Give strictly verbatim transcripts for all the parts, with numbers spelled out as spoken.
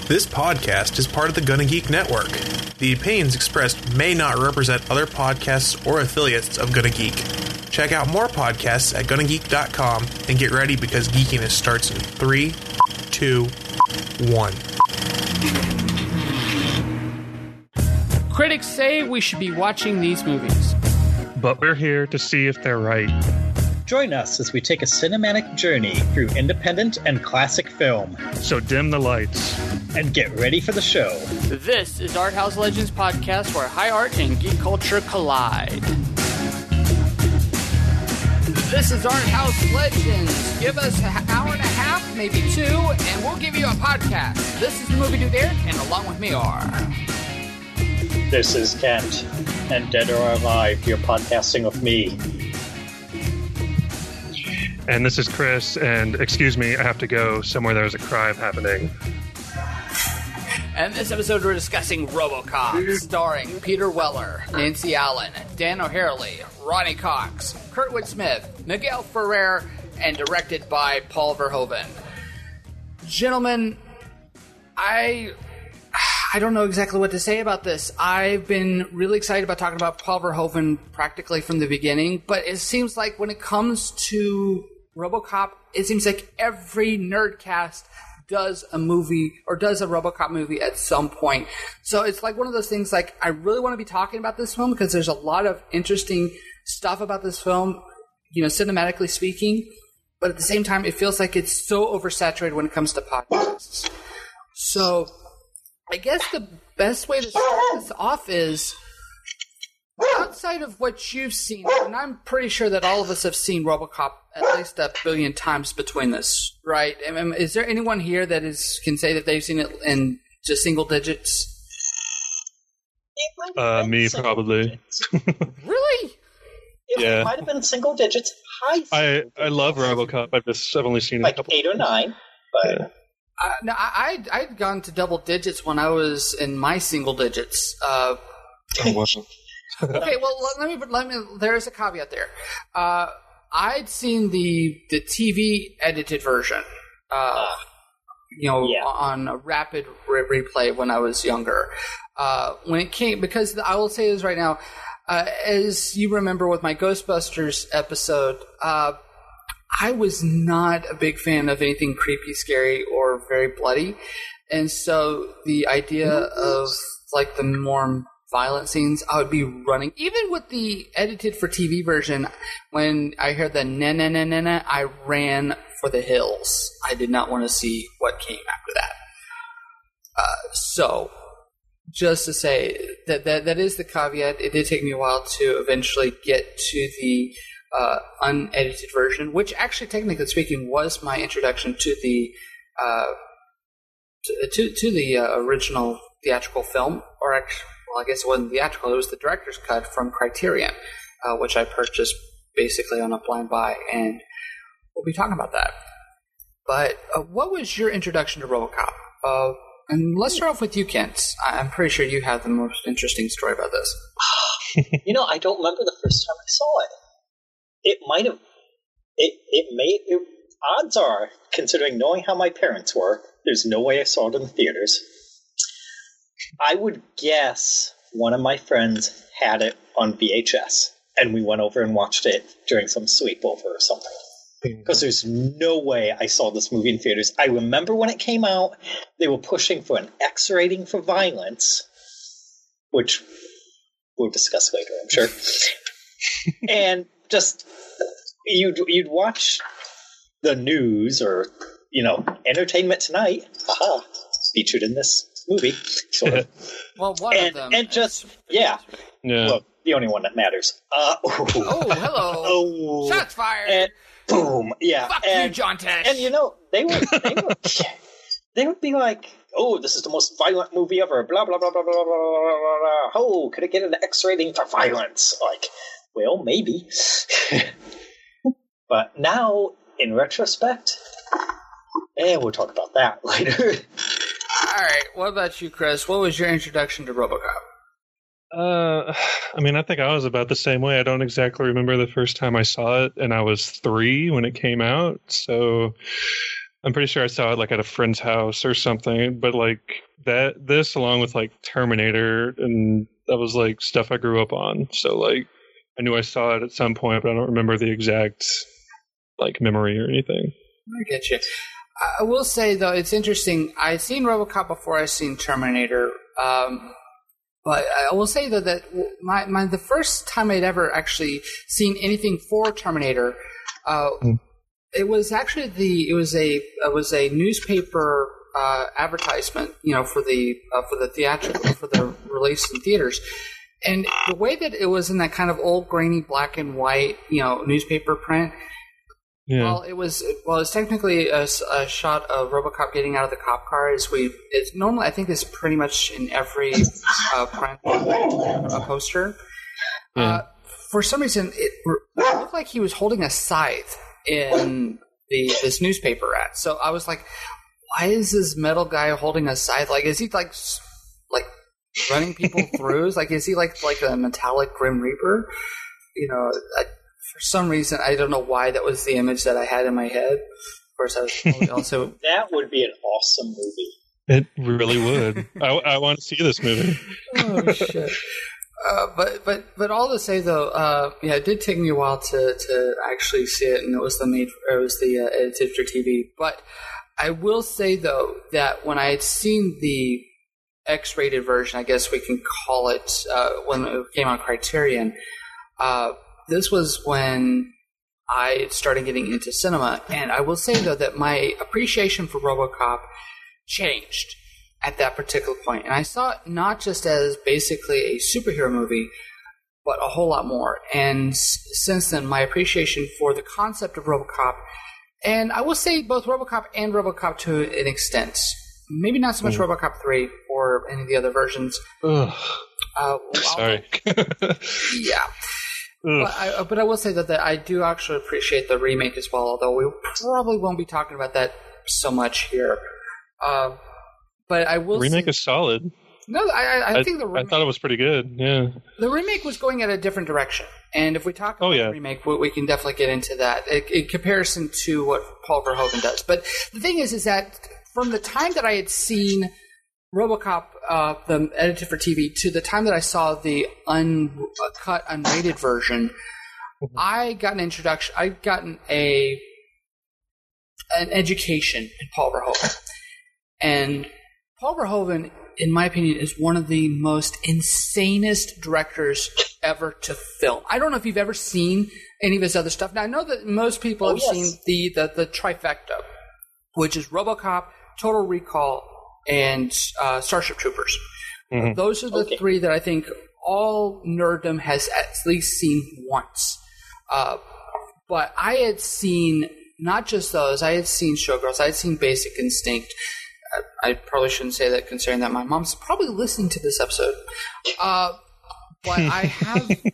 This podcast is part of the Gonna Geek Network. The opinions expressed may not represent other podcasts or affiliates of Gonna Geek. Check out more podcasts at gonna geek dot com and get ready because geekiness starts in three, two, one. Critics say we should be watching these movies, but we're here to see if they're right. Join us as we take a cinematic journey through independent and classic film. So dim the lights. And get ready for the show. This is Art House Legends podcast where high art and geek culture collide. This is Art House Legends. Give us an hour and a half, maybe two, and we'll give you a podcast. This is the Movie Dude Eric, and along with me are... This is Kent, and Dead or Alive, you're podcasting with me. And this is Chris, and excuse me, I have to go. Somewhere there's a crime happening. And this episode we're discussing RoboCop, starring Peter Weller, Nancy Allen, Dan O'Harely, Ronnie Cox, Kurtwood Smith, Miguel Ferrer, and directed by Paul Verhoeven. Gentlemen, I... I don't know exactly what to say about this. I've been really excited about talking about Paul Verhoeven practically from the beginning, but it seems like when it comes to RoboCop, it seems like every nerdcast does a movie or does a RoboCop movie at some point. So it's like one of those things like I really want to be talking about this film because there's a lot of interesting stuff about this film, you know, cinematically speaking, but at the same time, it feels like it's so oversaturated when it comes to podcasts. So I guess the best way to start this off is outside of what you've seen, and I'm pretty sure that all of us have seen RoboCop at least a billion times between us, right? I mean, is there anyone here that is can say that they've seen it in just single digits? Uh, me, probably. Really? It Yeah. might have been single digits. High I I love RoboCop. I've just I've only seen it like a couple eight or nine, but... Yeah. Uh, no, I, I'd, I'd gone to double digits when I was in my single digits. Uh, Oh, wow. okay, well, let me, let me, there's a caveat there. Uh, I'd seen the, the T V edited version, uh, you know, Yeah. on a rapid re- replay when I was younger. Uh, when it came, because I will say this right now, uh, as you remember with my Ghostbusters episode, uh, I was not a big fan of anything creepy, scary, or very bloody. And so the idea of like the more violent scenes, I would be running. Even with the edited for T V version, when I heard the na na na na na, I ran for the hills. I did not want to see what came after that. Uh, so, just to say that, that that is the caveat. It did take me a while to eventually get to the Uh, unedited version, which actually, technically speaking, was my introduction to the uh, to to, to the uh, original theatrical film. Or actually, well, I guess it wasn't theatrical; it was the director's cut from Criterion, uh, which I purchased basically on a blind buy, and we'll be talking about that. But uh, what was your introduction to RoboCop? Uh, and let's start off with you, Kent. I'm pretty sure you have the most interesting story about this. You know, I don't remember the first time I saw it. It might have, it, it may, it, odds are, considering knowing how my parents were, there's no way I saw it in the theaters. I would guess one of my friends had it on V H S, and we went over and watched it during some sleepover or something. Because there's no way I saw this movie in theaters. I remember when it came out, they were pushing for an X rating for violence, which we'll discuss later, I'm sure. And just you'd you'd watch the news or you know Entertainment Tonight, haha, featured in this movie, sort of. Well, one and, of them, and just yeah, Yeah. well, the only one that matters. Uh, oh, hello, oh, shots fired, and boom, yeah, fuck and, you, John Tesh. and you know they would they would they would be like, oh, this is the most violent movie ever, blah blah blah blah blah blah blah blah blah. Oh, could it get an X rating for violence? Like. Well, maybe. But now, in retrospect, eh, we'll talk about that later. All right, what about you, Chris? What was your introduction to RoboCop? Uh, I mean, I think I was about the same way. I don't exactly remember the first time I saw it, and I was three when it came out. So I'm pretty sure I saw it like at a friend's house or something. But like that, this along with like Terminator, and that was like stuff I grew up on. So like I knew I saw it at some point, but I don't remember the exact like memory or anything. I get you. I will say though, it's interesting. I'd seen RoboCop before I'd seen Terminator. Um, But I will say though that my, my the first time I'd ever actually seen anything for Terminator, uh, mm. it was actually the it was a it was a newspaper uh, advertisement, you know, for the uh, for the theatrical for the release in theaters, and the way that it was in that kind of old grainy black and white, you know, newspaper print. Yeah. Well, it was well. It's technically a, a shot of RoboCop getting out of the cop car. Is we it's normally I think it's pretty much in every uh, print uh, poster. Yeah. Uh, for some reason, it, it looked like he was holding a scythe in the this newspaper ad. So I was like, "Why is this metal guy holding a scythe? Like, is he like like running people through? Like, is he like like a metallic Grim Reaper? You know?" I, For some reason, I don't know why that was the image that I had in my head. Of course, I was also... That would be an awesome movie. It really would. I, I want to see this movie. Oh, shit. Uh, but, but, but all to say, though, uh, yeah, it did take me a while to, to actually see it, and it was the made, or it was the uh, edited for T V. But I will say, though, that when I had seen the X-rated version, I guess we can call it, uh, when it came on Criterion, uh, this was when I started getting into cinema, and I will say, though, that my appreciation for RoboCop changed at that particular point. And I saw it not just as basically a superhero movie, but a whole lot more. And since then, my appreciation for the concept of RoboCop, and I will say both RoboCop and RoboCop to an extent, maybe not so much mm. RoboCop three or any of the other versions. Ugh. Uh, Sorry. yeah. But I, but I will say that, that I do actually appreciate the remake as well, although we probably won't be talking about that so much here. Uh, but I will the remake say, is solid. No, I, I, I think the remake, I thought it was pretty good. Yeah, the remake was going at a different direction, and if we talk about oh, yeah. the remake, we, we can definitely get into that in, in comparison to what Paul Verhoeven does. But the thing is, is that from the time that I had seen RoboCop, uh, the edited for T V, to the time that I saw the uncut, unrated version, mm-hmm. I got an introduction. I gotten a an education in Paul Verhoeven, and Paul Verhoeven, in my opinion, is one of the most insanest directors ever to film. I don't know if you've ever seen any of his other stuff. Now I know that most people oh, have yes. seen the, the the trifecta, which is RoboCop, Total Recall, and uh, Starship Troopers. Mm-hmm. Those are the okay. three that I think all nerddom has at least seen once. Uh, but I had seen not just those. I had seen Showgirls. I had seen Basic Instinct. I, I probably shouldn't say that, considering that my mom's probably listening to this episode. Uh, but I have... you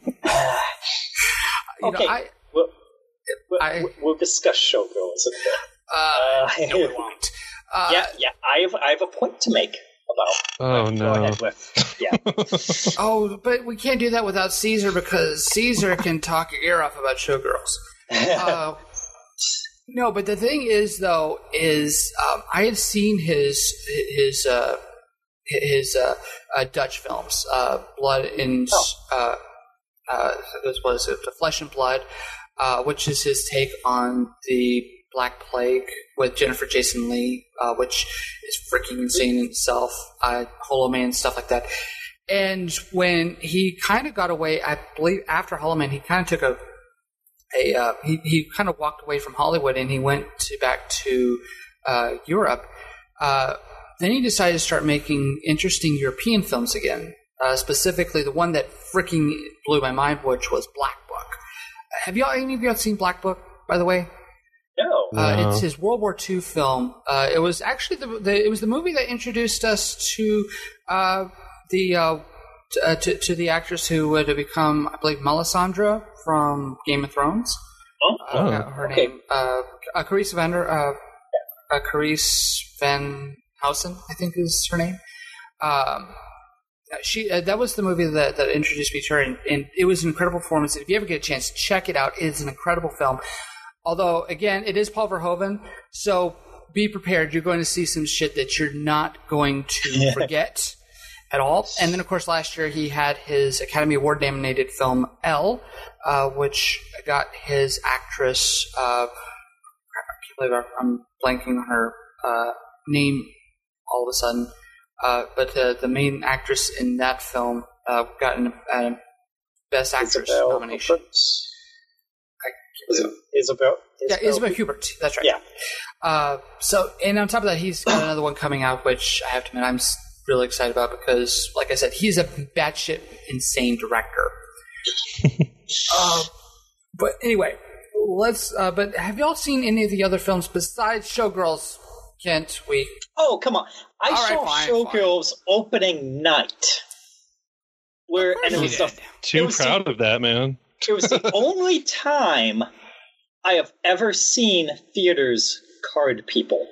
okay. know, I, we'll, we'll, I, we'll discuss Showgirls in a bit. Uh, uh, no, we won't. Uh, yeah, yeah. I have, I have a point to make about. Oh no! Go ahead with. Yeah. oh, but we can't do that without Caesar, because Caesar can talk your ear off about Showgirls. Uh, no, but the thing is, though, is um, I had seen his his uh, his uh, uh, Dutch films, uh, Blood and oh. uh, uh, what is it, The Flesh and Blood, uh, which is his take on the Black Plague with Jennifer Jason Leigh, uh, which is freaking insane in itself. Uh, Hollow Man, stuff like that. And when he kind of got away, I believe after Hollow Man, he kind of took a, a uh, he, he kind of walked away from Hollywood, and he went to, back to uh, Europe. Uh, then he decided to start making interesting European films again, uh, specifically the one that freaking blew my mind, which was Black Book. Have y'all, any of y'all seen Black Book, by the way? No. Uh, no. It's his World War Two film. Uh, it was actually the, the it was the movie that introduced us to uh, the uh, t- uh, to, to the actress who would have become, I believe, Melisandre from Game of Thrones. Oh, uh, oh. her okay. name, uh, uh, Carice Van Der, uh, uh, Carice Van Houten, I think is her name. Um, she uh, that was the movie that, that introduced me to her, and, and it was an incredible performance. If you ever get a chance, check it out. It's an incredible film. Although, again, it is Paul Verhoeven, so be prepared. You're going to see some shit that you're not going to Yeah. forget at all. And then, of course, last year he had his Academy Award-nominated film Elle, uh, which got his actress. Uh, crap, I can't believe I'm blanking on her uh, name all of a sudden. Uh, but uh, the main actress in that film uh, got an uh, Best Actress Isabel nomination. Hubert. Is- Isabel, Yeah, Isabel Hubert. That's right. Yeah. Uh, so, and on top of that, he's got another one coming out, which I have to admit I'm s- really excited about because, like I said, he's a batshit insane director. uh, but anyway, let's. Uh, but have y'all seen any of the other films besides Showgirls? Kent, we. Oh, come on. I All right, saw fine, Showgirls opening night. Where, and it you was, the, did. Too it was proud the, of that, man. it was the only time I have ever seen theaters card people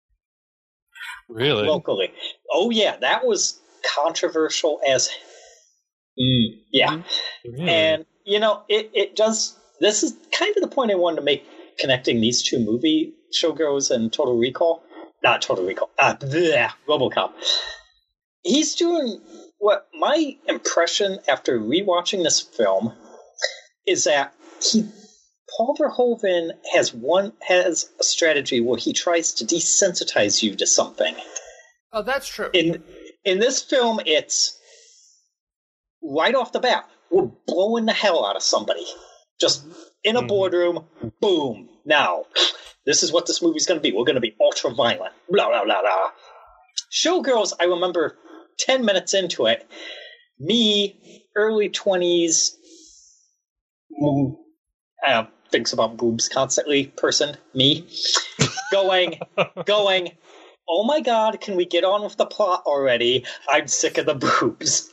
Really? locally. Oh, yeah, that was controversial as. Mm, yeah. Really? And, you know, it, it does. This is kind of the point I wanted to make connecting these two movie, Showgirls and Total Recall. Not Total Recall. Uh, bleh, Robocop. He's doing what my impression after rewatching this film is that he, Paul Verhoeven has one has a strategy where he tries to desensitize you to something. Oh, that's true. In in this film, it's right off the bat, we're blowing the hell out of somebody. Just in a Mhm. boardroom, boom. Now, this is what this movie's going to be. We're going to be ultra violent. Blah, blah, blah, blah. Showgirls, I remember ten minutes into it, me, early twenties, mm, uh, thinks about boobs constantly person, me, going, going, oh my god, can we get on with the plot already? I'm sick of the boobs.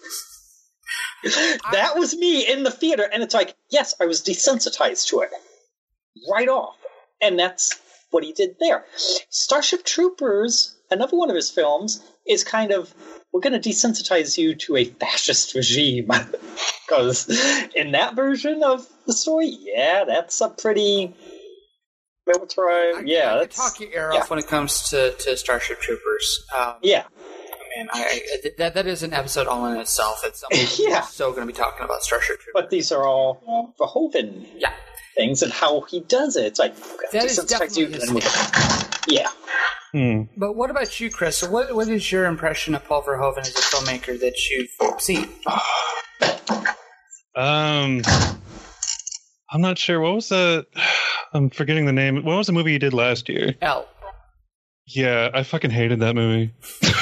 That was me in the theater, and it's like, yes, I was desensitized to it. Right off. And that's what he did there. Starship Troopers, another one of his films, is kind of, we're going to desensitize you to a fascist regime. Because in that version of the story, yeah, that's a pretty militarized. I, Yeah, I could that's, talk your ear yeah. off when it comes to, to Starship Troopers. Um, yeah. Man, I, I, that that is an episode all in itself. It's something Yeah. we're so going to be talking about Starship Troopers. But these are all Verhoeven Yeah. things and how he does it. It's like, That is desensitize definitely you, his and we- yeah. style. But what about you, Chris? So what what is your impression of Paul Verhoeven as a filmmaker that you've seen? Um, I'm not sure. What was the? I'm forgetting the name. What was the movie he did last year? L. Yeah, I fucking hated that movie.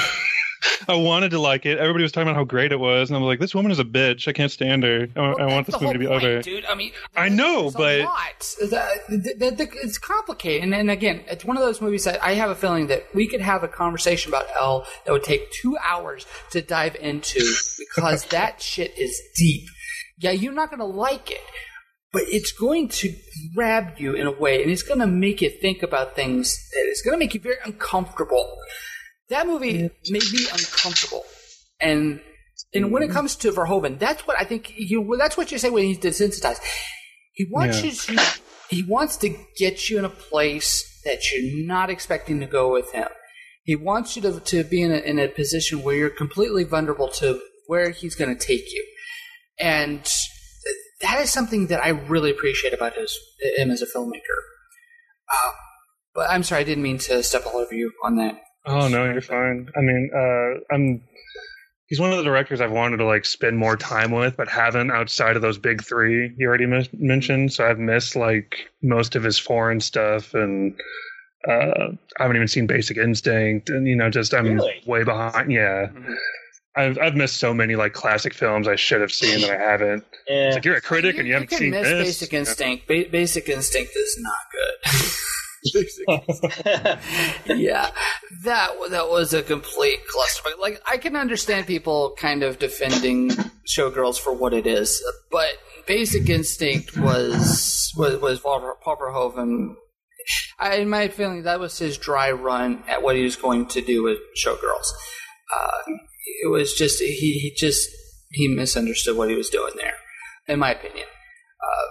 I wanted to like it. Everybody was talking about how great it was, and I'm like, this woman is a bitch. I can't stand her. I, Well, I want that's this movie to the be whole point, over. dude. I mean, I know, there's but a lot. The- the- the- it's complicated, and, and again, it's one of those movies that I have a feeling that we could have a conversation about L that would take two hours to dive into because that shit is deep. Yeah, you're not going to like it, but it's going to grab you in a way, and it's going to make you think about things that it's going to make you very uncomfortable. That movie made me uncomfortable, and and when it comes to Verhoeven, that's what I think. You that's what you say when he's desensitized. He wants Yeah. you. To, he wants to get you in a place that you're not expecting to go with him. He wants you to to be in a, in a position where you're completely vulnerable to where he's going to take you, and that is something that I really appreciate about his him as a filmmaker. Uh, but I'm sorry, I didn't mean to step all over you on that. Oh no, you're fine. I mean, uh, I'm. He's one of the directors I've wanted to like spend more time with, but haven't outside of those big three you already m- mentioned. So I've missed like most of his foreign stuff, and uh, I haven't even seen Basic Instinct, and you know, just I'm Really? way behind. Yeah, Mhm. I've I've missed so many like classic films I should have seen that I haven't. Yeah. It's like you're a critic and you haven't can seen miss this. Basic Instinct. Ba- Basic Instinct is not good. Basic Instinct. Yeah, that wa- that was a complete clusterfuck. Like I can understand people kind of defending Showgirls for what it is, but Basic Instinct was was was Paul Paul Verhoeven. I, in my feeling, that was his dry run at what he was going to do with Showgirls. Uh, it was just he, he just he misunderstood what he was doing there, in my opinion. Uh,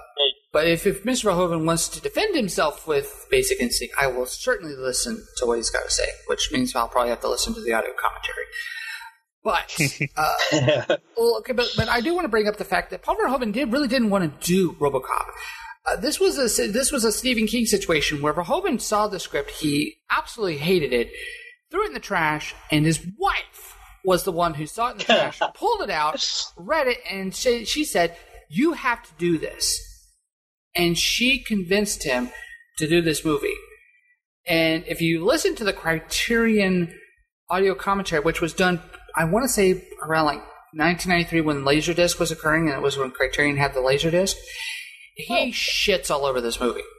But if, if Mister Verhoeven wants to defend himself with Basic Instinct, I will certainly listen to what he's got to say, which means I'll probably have to listen to the audio commentary. But, uh, well, okay, but, but I do want to bring up the fact that Paul Verhoeven did really didn't want to do RoboCop. Uh, this was a this was a Stephen King situation where Verhoeven saw the script, he absolutely hated it, threw it in the trash, and his wife was the one who saw it in the trash, pulled it out, read it, and she, she said, "You have to do this." And she convinced him to do this movie. And if you listen to the Criterion audio commentary, which was done, I want to say around like nineteen ninety-three when Laserdisc was occurring, and it was when Criterion had the Laserdisc, he oh. shits all over this movie.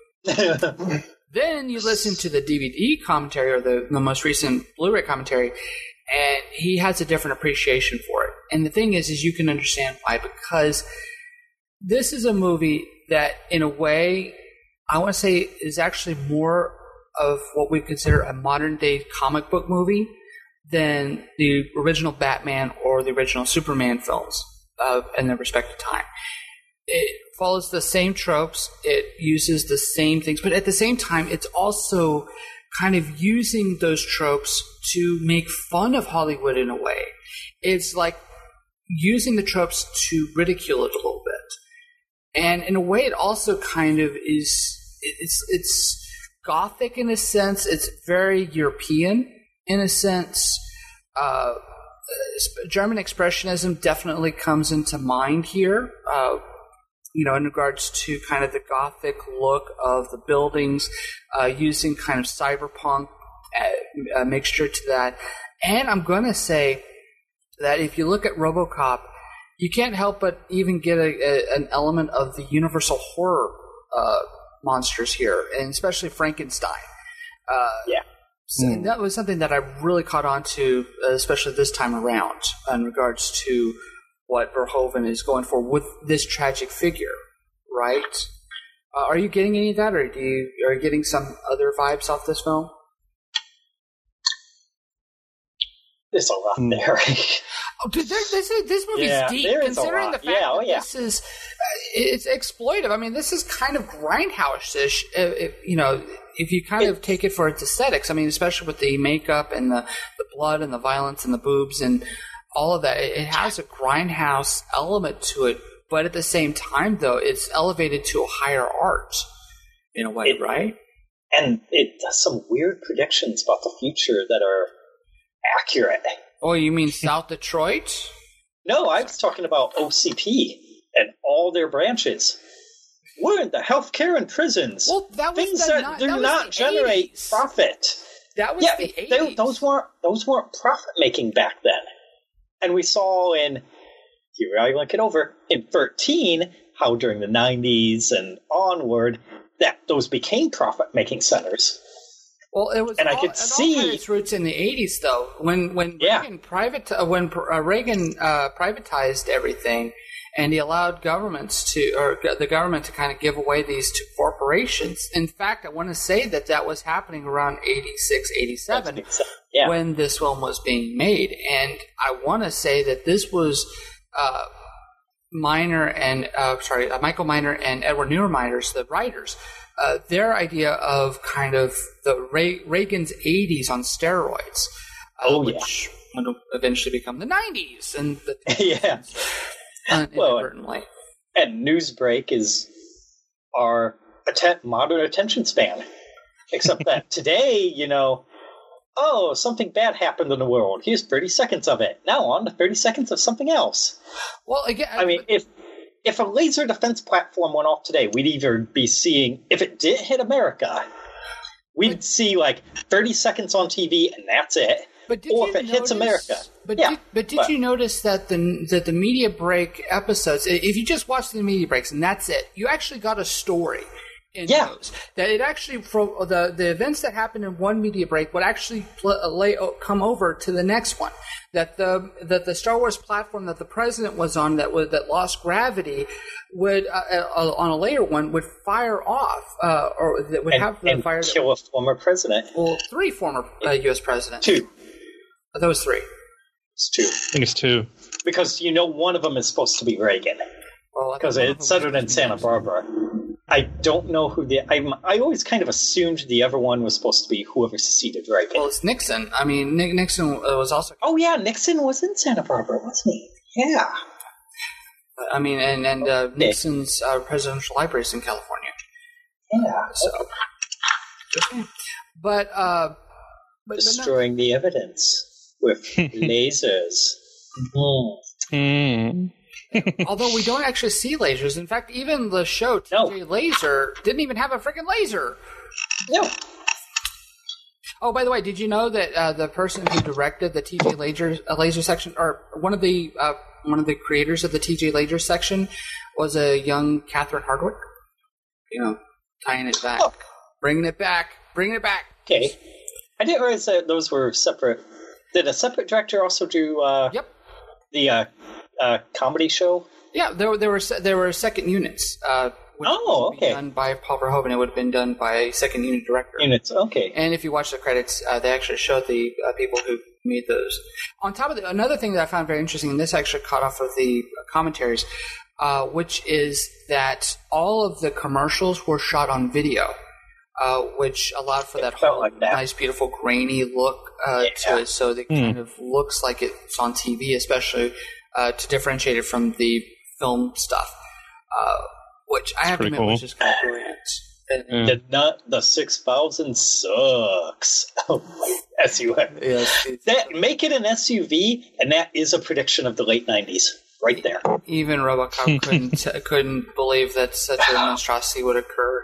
Then you listen to the D V D commentary or the, the most recent Blu-ray commentary, and he has a different appreciation for it. And the thing is, is you can understand why, because this is a movie that, in a way, I want to say is actually more of what we consider a modern-day comic book movie than the original Batman or the original Superman films uh, in their respective time. It follows the same tropes. It uses the same things. But at the same time, it's also kind of using those tropes to make fun of Hollywood in a way. It's like using the tropes to ridicule it a little bit. And in a way, it also kind of is, it's it's gothic in a sense. It's very European in a sense. Uh, German Expressionism definitely comes into mind here, uh, you know, in regards to kind of the gothic look of the buildings, uh, using kind of cyberpunk uh, a mixture to that. And I'm going to say that if you look at RoboCop, you can't help but even get a, a, an element of the universal horror uh, monsters here, and especially Frankenstein. Uh, yeah. So mm. That was something that I really caught on to, uh, especially this time around, in regards to what Verhoeven is going for with this tragic figure, right? Uh, are you getting any of that, or do you, are you getting some other vibes off this film? There's a lot there. Oh, dude, there, this is, this movie's yeah, deep. There is considering a lot. the fact yeah, oh, that yeah. this is, uh, it's exploitive. I mean, this is kind of grindhouse-ish. Uh, if, you know, if you kind it, of take it for its aesthetics. I mean, especially with the makeup and the, the blood and the violence and the boobs and all of that. It, it has a grindhouse element to it, but at the same time, though, it's elevated to a higher art in a way, it, right? And it does some weird predictions about the future that are accurate. Oh, you mean South Detroit? No, I was talking about O C P and all their branches. We're in the healthcare and prisons. Well, that was things the, that not, do that not generate eighties. Profit. That was yeah, the eighties. They, those weren't those weren't profit making back then. And we saw in here I link it over in thirteen how during the nineties and onward that those became profit making centers. Well, it was, and all, I could it see all had its roots in the eighties, though. When when yeah. Reagan private uh, when uh, Reagan uh, privatized everything, and he allowed governments to, or the government to kind of give away these to corporations. In fact, I want to say that that was happening around eighty-six, eighty-seven yeah. when this film was being made, and I want to say that this was uh, Miner and uh, sorry, uh, Michael Miner and Edward Neuromeyers, the writers. Uh, their idea of kind of the Re- Reagan's eighties on steroids, uh, oh, which yeah. would eventually become the nineties and the yeah, uh, inadvertently. Well, and Newsbreak is our atten- modern attention span, except that today, you know, oh, something bad happened in the world. Here's thirty seconds of it. Now on to thirty seconds of something else. Well, again, I mean, if. If a laser defense platform went off today, we'd either be seeing, if it did hit America, we'd but, see like thirty seconds on T V and that's it. But did or you if it notice, hits America. But yeah, did, but did but, you notice that the that the media break episodes, if you just watch the media breaks and that's it, you actually got a story in yeah. those. That it actually, from the, the events that happened in one media break would actually pl- lay, come over to the next one. That the that the Star Wars platform that the president was on that was, that lost gravity would uh, uh, on a later one would fire off uh, or that would and, have the and fire kill a former president. Well, three former uh, U S presidents. Two. That was three. It's two. I think it's two. Because you know one of them is supposed to be Reagan. Well, because it's centered in Santa Barbara. I don't know who the. I'm, I always kind of assumed the other one was supposed to be whoever succeeded Reagan. Well, it's Nixon. I mean, Nick, Nixon was also. Oh yeah, Nixon was in Santa Barbara, wasn't he? Yeah. I mean, and and uh, Nixon's uh, presidential library is in California. Yeah. So, but uh, but destroying but no. the evidence with lasers. Mm-hmm. Mm. Although we don't actually see lasers. In fact, even the show T J no. Laser didn't even have a freaking laser. No. Oh, by the way, did you know that uh, the person who directed the T J Laser uh, laser section, or one of the uh, one of the creators of the T J Laser section, was a young Catherine Hardwicke? You know, tying it back, oh. bringing it back, bringing it back. Okay, I didn't realize that those were separate. Did a separate director also do? Uh, yep. The uh, uh, comedy show. Yeah, there there were there were second units. Uh, which oh, would okay. Be done by Paul Verhoeven. It would have been done by a second unit director. Units, okay. And if you watch the credits, uh, they actually show the uh, people who made those. On top of that, another thing that I found very interesting, and this actually caught off of the commentaries, uh, which is that all of the commercials were shot on video, uh, which allowed for that whole like that. nice, beautiful, grainy look uh, yeah. to it, so it mm. kind of looks like it's on T V, especially uh, to differentiate it from the film stuff. Uh, Which I have to admit cool. was just kind of brilliant. And, the not the six thousand sucks. Oh my S U V. Yes, that make it an S U V, and that is a prediction of the late nineties, right there. Even RoboCop couldn't couldn't believe that such a monstrosity would occur.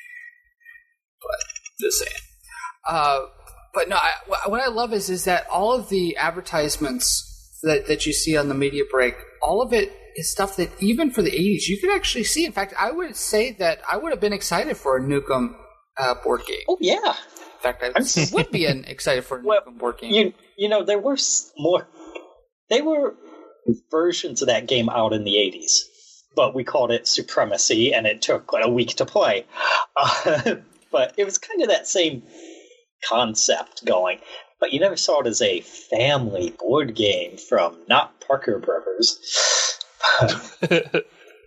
But just saying. Uh, but no, I, what I love is is that all of the advertisements that that you see on the media break, all of it is stuff that even for the eighties you could actually see. In fact, I would say that I would have been excited for a Nukem uh, board game. Oh yeah. In fact, I would be an, excited for a well, Nukem board game. You you know there were more. They were versions of that game out in the eighties, but we called it Supremacy, and it took like a week to play. Uh, but it was kind of that same concept going. But you never saw it as a family board game from not Parker Brothers. but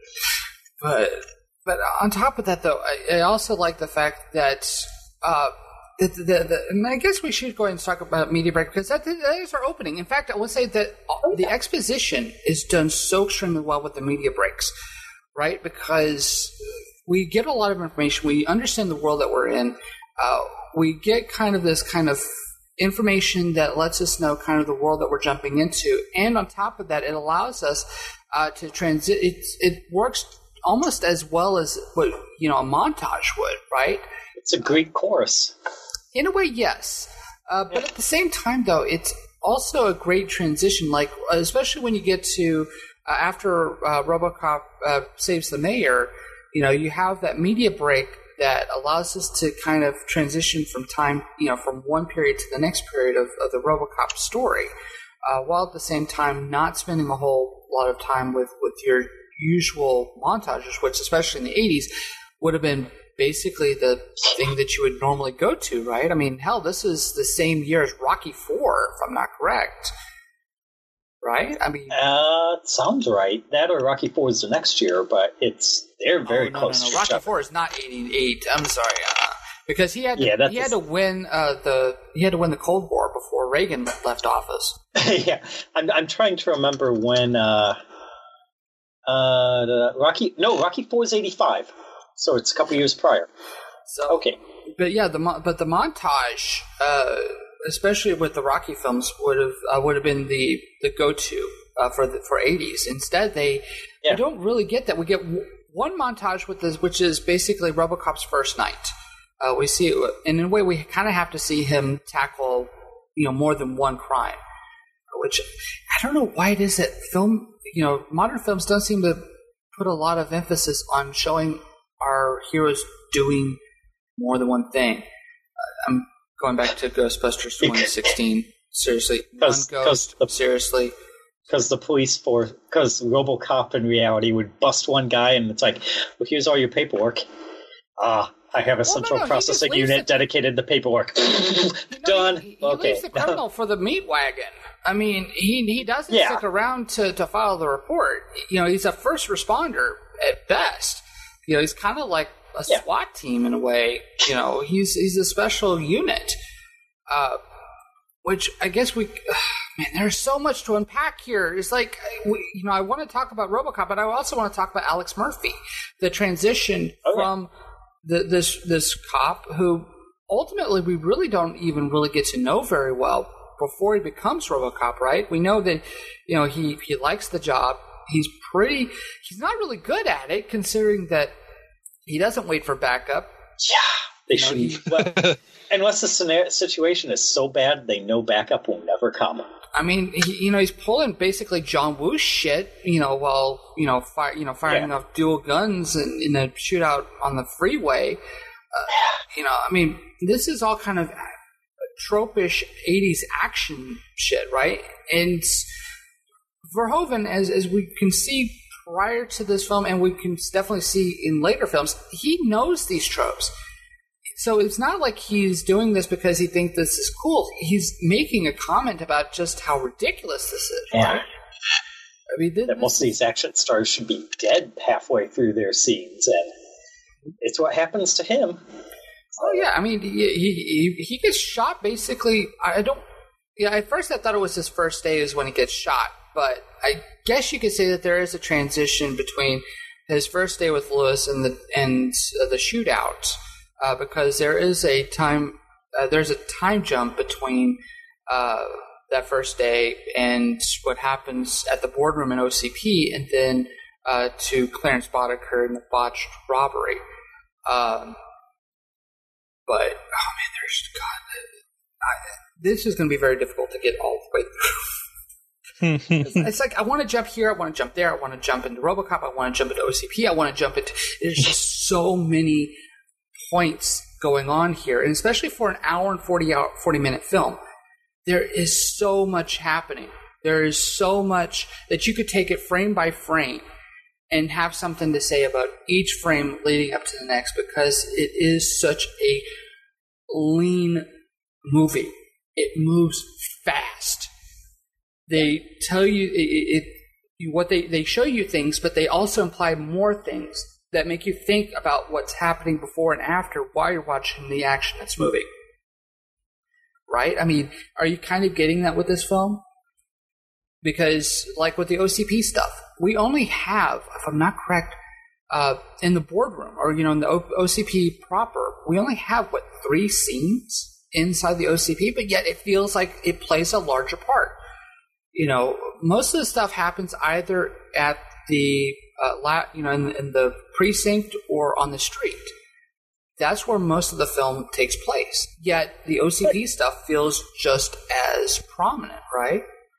but on top of that, though, I, I also like the fact that uh, the, the, the and I guess we should go ahead and talk about Media Break because that, that is our opening. In fact, I would say that the exposition is done so extremely well with the media breaks, right? Because we get a lot of information, we understand the world that we're in, uh, we get kind of this kind of information that lets us know kind of the world that we're jumping into, and on top of that, it allows us uh, to transit. It it works almost as well as what you know a montage would, right? It's a great chorus. In a way, yes, uh, but at the same time, though, it's also a great transition. Like especially when you get to uh, after uh, RoboCop uh, saves the mayor, you know, you have that media break that allows us to kind of transition from time, you know, from one period to the next period of, of the RoboCop story, uh, while at the same time not spending a whole lot of time with, with your usual montages, which especially in the eighties would have been basically the thing that you would normally go to, right? I mean, hell, this is the same year as Rocky four, if I'm not correct. Right? I mean, uh, sounds right. That or Rocky Four is the next year, but it's they're very oh, no, close. No, no, to Rocky each Four is not eighty-eight. I'm sorry, uh, because he had to, yeah, he had to win uh, the he had to win the Cold War before Reagan left office. yeah, I'm I'm trying to remember when uh, uh, the Rocky no Rocky Four is eighty-five, so it's a couple years prior. So okay, but yeah, the but the montage. Uh, especially with the Rocky films, would have uh, would have been the, the go-to uh, for the for eighties. Instead, they, yeah. they don't really get that. We get w- one montage with this, which is basically RoboCop's first night. Uh, we see, and in a way, we kind of have to see him tackle, you know, more than one crime. Which I don't know why it is that film, you know, modern films don't seem to put a lot of emphasis on showing our heroes doing more than one thing. Uh, I'm Going back to Ghostbusters twenty sixteen, seriously, one ghost, the, seriously. Because the police force, because RoboCop in reality would bust one guy, and it's like, well, here's all your paperwork. Ah, uh, I have a well, central no, no, processing unit the, dedicated to paperwork. You know, Done. He, he okay. leaves the criminal for the meat wagon. I mean, he he doesn't yeah. stick around to, to file the report. You know, he's a first responder at best. You know, he's kind of like a Yeah. SWAT team in a way. You know, he's he's a special unit. Uh, which I guess we, uh, man, there's so much to unpack here. It's like, we, you know, I want to talk about RoboCop, but I also want to talk about Alex Murphy, the transition oh, from yeah. the, this this cop who ultimately we really don't even really get to know very well before he becomes RoboCop, right? We know that, you know, he, he likes the job. He's pretty, he's not really good at it, considering that he doesn't wait for backup. Yeah, they You know, shouldn't. Well, unless the scenario, situation is so bad, they know backup will never come. I mean, he, you know, he's pulling basically John Woo shit, you know, while, you know, fire, you know, firing Yeah. off dual guns in, in a shootout on the freeway. Uh, you know, I mean, this is all kind of tropish eighties action shit, right? And Verhoeven, as as we can see prior to this film, and we can definitely see in later films, he knows these tropes. So it's not like he's doing this because he thinks this is cool. He's making a comment about just how ridiculous this is, right? Yeah. I mean, this, That most of these action stars should be dead halfway through their scenes, and it's what happens to him. Oh yeah, I mean, he he, he gets shot basically. I don't. Yeah, at first I thought it was his first day is when he gets shot, but I guess you could say that there is a transition between his first day with Lewis and the and uh, the shootout, uh, because there is a time uh, there's a time jump between uh, that first day and what happens at the boardroom in O C P, and then uh, to Clarence Boddicker and the botched robbery. Um, But, oh man, there's, God, I, this is going to be very difficult to get all the way through. it's, it's like, I want to jump here, I want to jump there, I want to jump into RoboCop, I want to jump into O C P, I want to jump into, there's just so many points going on here, and especially for an hour and forty, hour, forty minute film, there is so much happening. There is so much that you could take it frame by frame and have something to say about each frame leading up to the next, because it is such a lean movie. It moves fast. They tell you it, it what they, they show you things, but they also imply more things that make you think about what's happening before and after while you're watching the action that's moving. Right? I mean, are you kind of getting that with this film? Because, like with the O C P stuff, we only have, if I'm not correct, uh, in the boardroom, or, you know, in the o- OCP proper, we only have, what, three scenes inside the O C P, but yet it feels like it plays a larger part. You know, most of the stuff happens either at the, uh, la- you know, in, in the precinct or on the street. That's where most of the film takes place. Yet the O C P stuff feels just as prominent, right?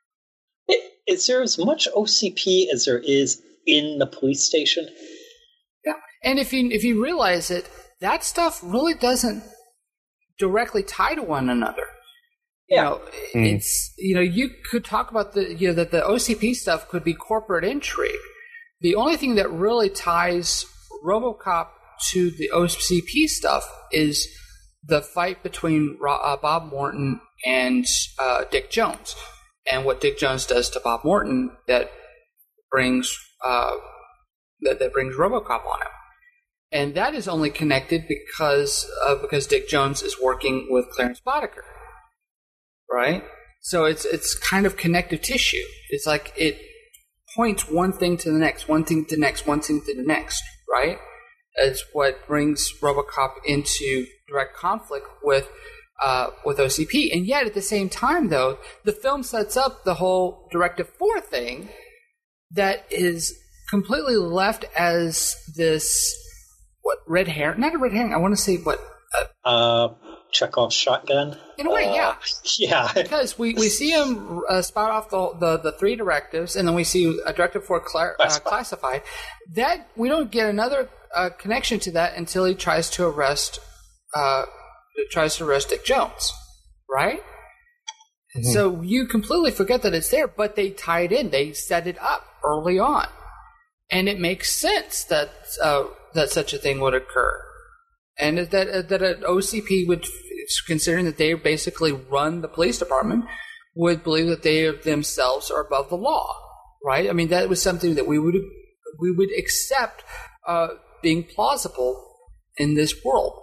Is there as much O C P as there is in the police station? Yeah, and if you if you realize it, that stuff really doesn't directly tie to one another. You Yeah. know, Mm. it's you know you could talk about the you know that the O C P stuff could be corporate intrigue. The only thing that really ties RoboCop to the O C P stuff is the fight between uh, Bob Morton and uh, Dick Jones, and what Dick Jones does to Bob Morton that brings uh, that, that brings RoboCop on him, and that is only connected because uh, because Dick Jones is working with Clarence Boddicker, right? So it's it's kind of connective tissue. It's like it points one thing to the next, one thing to the next, one thing to the next, right? It's what brings RoboCop into direct conflict with uh, with O C P, and yet at the same time, though, the film sets up the whole Directive Four thing that is completely left as this what red herring? Not a red herring. I want to say what. Uh, Uh, Chekhov's shotgun? in a way, Uh, yeah. Yeah. Because we, we see him uh, spout off the, the the three directives, and then we see a Directive Four cla- uh, classified. That we don't get another uh, connection to that until he tries to arrest uh, tries to arrest Dick Jones, right? Mm-hmm. So you completely forget that it's there, but they tie it in. They set it up early on, and it makes sense that uh, that such a thing would occur, and that uh, that an O C P would. Considering that they basically run the police department, would believe that they themselves are above the law, right? I mean, that was something that we would we would accept uh, being plausible in this world.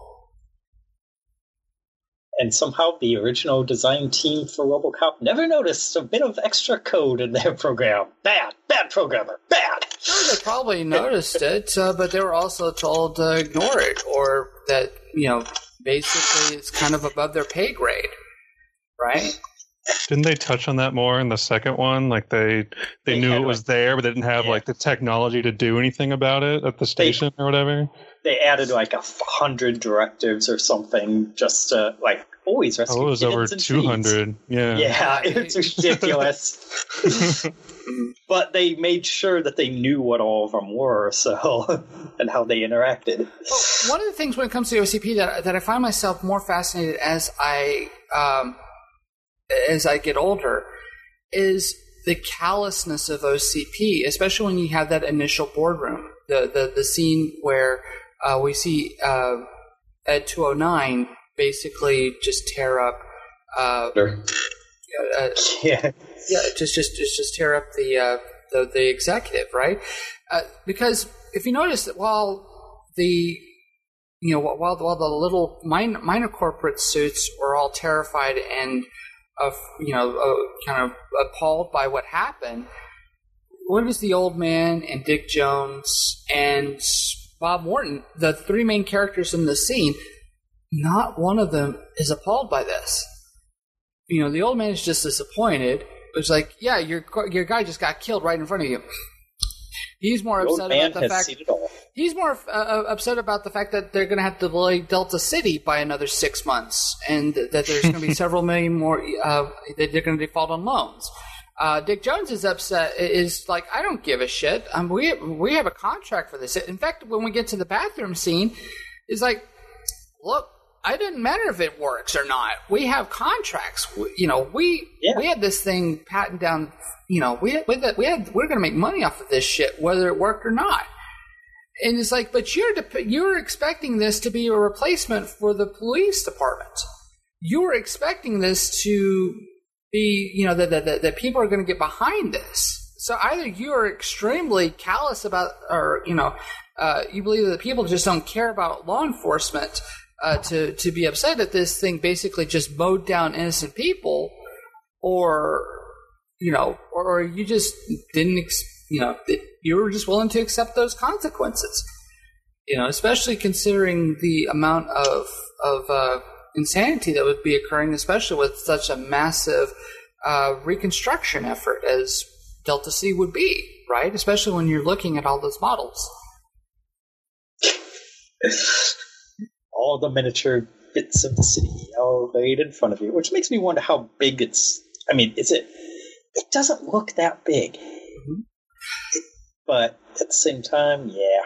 And somehow the original design team for RoboCop never noticed a bit of extra code in their program. Bad, bad programmer, bad. Sure, they probably noticed it, uh, but they were also told to ignore it, or that, you know, basically it's kind of above their pay grade, right? Didn't they touch on that more in the second one? Like they they, they knew it was like, there, but they didn't have yeah. like the technology to do anything about it at the station they, or whatever. They added like a hundred directives or something just to like always rescue. Oh, it was over two hundred. Yeah, yeah, it's ridiculous. But they made sure that they knew what all of them were, so and how they interacted. Well, one of the things when it comes to O C P that that I find myself more fascinated as I. Um, as I get older, is the callousness of O C P, especially when you have that initial boardroom. The the, the scene where uh, we see uh, Ed two oh nine basically just tear up. Uh, sure. uh, yeah. Yeah. Just just just just tear up the uh, the, the executive, right? Uh, because if you notice that while the you know while while the little minor, minor corporate suits were all terrified and of you know uh, kind of appalled by what happened, what is the old man and Dick Jones and Bob Morton, the three main characters in the scene? Not one of them is appalled by this. You know, the old man is just disappointed. It's like, yeah, your your guy just got killed right in front of you. He's more the upset about the fact. He's more uh, upset about the fact that they're going to have to delay Delta City by another six months, and that there's going to be several million more uh, that they're going to default on loans. Uh, Dick Jones is upset. Is like, I don't give a shit. Um, we we have a contract for this. In fact, when we get to the bathroom scene, it's like, look, it doesn't matter if it works or not. We have contracts. We, you know, we yeah. we had this thing patent down. You know, we we had, we had we're going to make money off of this shit, whether it worked or not. And it's like, but you're you're expecting this to be a replacement for the police department. You're expecting this to be, you know, that that, that people are going to get behind this. So either you are extremely callous about, or you know, uh, you believe that people just don't care about law enforcement uh, to to be upset that this thing basically just mowed down innocent people, or you know, or, or you just didn't. Ex- You know, you were just willing to accept those consequences. You know, especially considering the amount of of uh, insanity that would be occurring, especially with such a massive uh, reconstruction effort as Delta City would be, right? Especially when you're looking at all those models. All the miniature bits of the city all laid in front of you, which makes me wonder how big it's. I mean, is it? It doesn't look that big. Mm-hmm. But at the same time, yeah.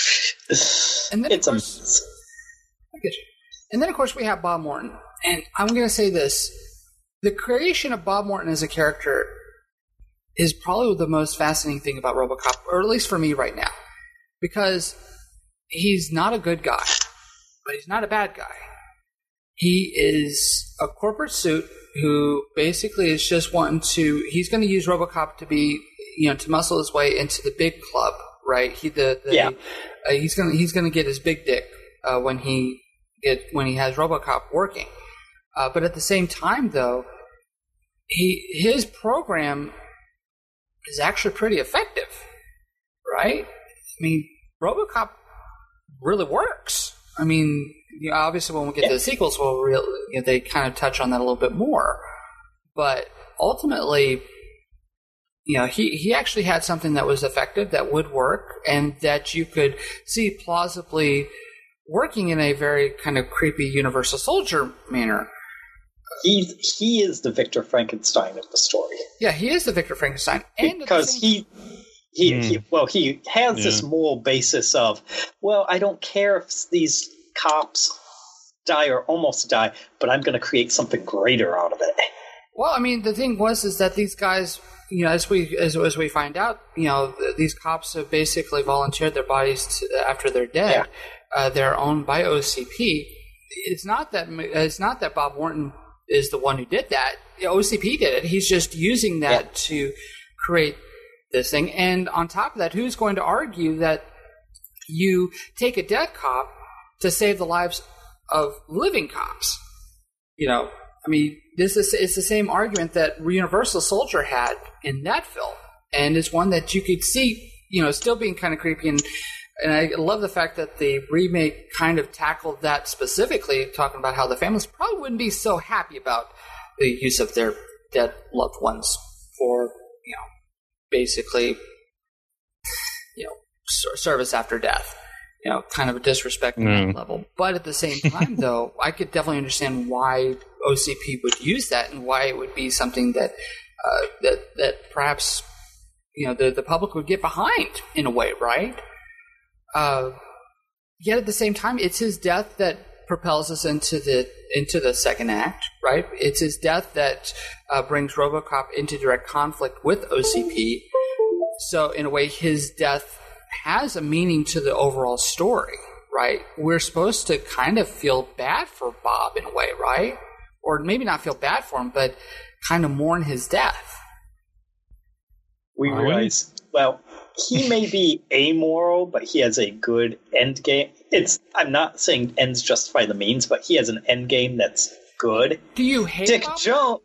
And then, it's of course, I get you. And then, of course, we have Bob Morton. And I'm going to say this. The creation of Bob Morton as a character is probably the most fascinating thing about RoboCop, or at least for me right now. Because he's not a good guy, but he's not a bad guy. He is a corporate suit who basically is just wanting to... He's going to use RoboCop to be... You know, to muscle his way into the big club, right? He the, the yeah. uh, he's gonna he's gonna get his big dick uh, when he get when he has RoboCop working. Uh, but at the same time, though, he his program is actually pretty effective, right? I mean, RoboCop really works. I mean, you know, obviously, when we get yeah. to the sequels, we'll real you know, they kind of touch on that a little bit more. But ultimately, you know, he, he actually had something that was effective, that would work, and that you could see plausibly working in a very kind of creepy Universal Soldier manner. He he is the Victor Frankenstein of the story. Yeah, he is the Victor Frankenstein, and because he he, mm. he well he has yeah. this moral basis of, well, I don't care if these cops die or almost die, but I'm going to create something greater out of it. Well, I mean, the thing was is that these guys. You know, as we as, as we find out, you know, these cops have basically volunteered their bodies to, after they're dead. Yeah. Uh, they're owned by O C P. It's not that it's not that Bob Morton is the one who did that. O C P did it. He's just using that yeah. to create this thing. And on top of that, who's going to argue that you take a dead cop to save the lives of living cops. You know, I mean, this is it's the same argument that Universal Soldier had in that film, and it's one that you could see, you know, still being kind of creepy. And and I love the fact that the remake kind of tackled that specifically, talking about how the families probably wouldn't be so happy about the use of their dead loved ones for, you know, basically, you know, service after death. You know, kind of a disrespect on Mm. that level. But at the same time, though, I could definitely understand why O C P would use that and why it would be something that uh, that that perhaps, you know, the, the public would get behind in a way, right? Uh, yet at the same time, it's his death that propels us into the into the second act, right? It's his death that uh, brings RoboCop into direct conflict with O C P. So in a way, his death has a meaning to the overall story, right? We're supposed to kind of feel bad for Bob in a way, right? Or maybe not feel bad for him, but kind of mourn his death. We Are we? realize, well, he may be amoral, but he has a good end game. It's I'm not saying ends justify the means, but he has an end game that's good. Do you hate Dick Bob? Jones,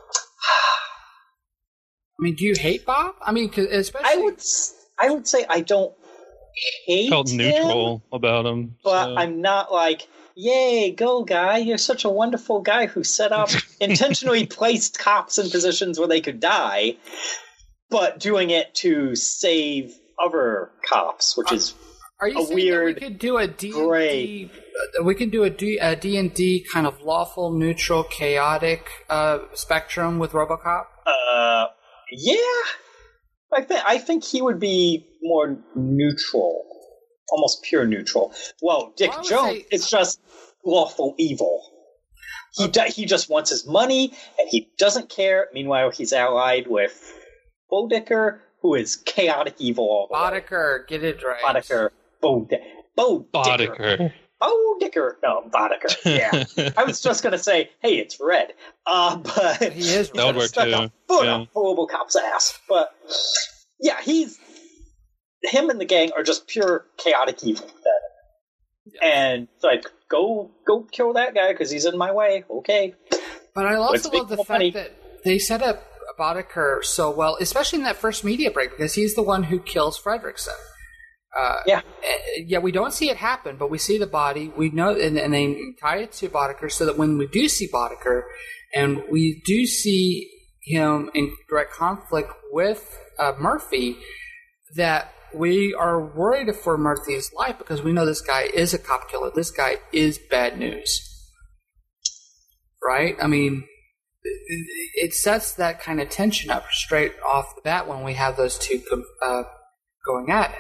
I mean, do you hate Bob? I mean, 'cause especially I would s- I would say I don't hate Felt him, neutral about him. but so. I'm not like, yay, go guy, you're such a wonderful guy who set up, intentionally placed cops in positions where they could die, but doing it to save other cops, which is Are you a saying weird, that we could do a D and D? gray- uh, We can do a D a D and D kind of lawful, neutral, chaotic uh, spectrum with RoboCop. uh, yeah. I think I think he would be more neutral, almost pure neutral. Well, Dick Well, I would Jones say- is just lawful evil. He do, he just wants his money, and he doesn't care. Meanwhile, he's allied with Bodicker, who is chaotic evil all the way. Boddicker, get it right. Bodicker, Bod, Bodicker, Boddicker. Bodicker, no, Bodicker. Yeah, I was just gonna say, hey, it's red. Uh, but He is That would work stuck too. a foot Yeah. up RoboCop's ass. But yeah, he's him and the gang are just pure chaotic evil. Then. And it's like, go go kill that guy because he's in my way. Okay. But I Let's also make love the more fact money. that they set up Boddicker so well, especially in that first media break, because he's the one who kills Fredrickson. Uh, Yeah. eh, yeah, we don't see it happen, but we see the body. We know, and, and they tie it to Boddicker so that when we do see Boddicker, and we do see him in direct conflict with uh, Murphy, that we are worried for Murphy's life because we know this guy is a cop killer. This guy is bad news. Right? I mean, it, it sets that kind of tension up straight off the bat when we have those two uh, going at it.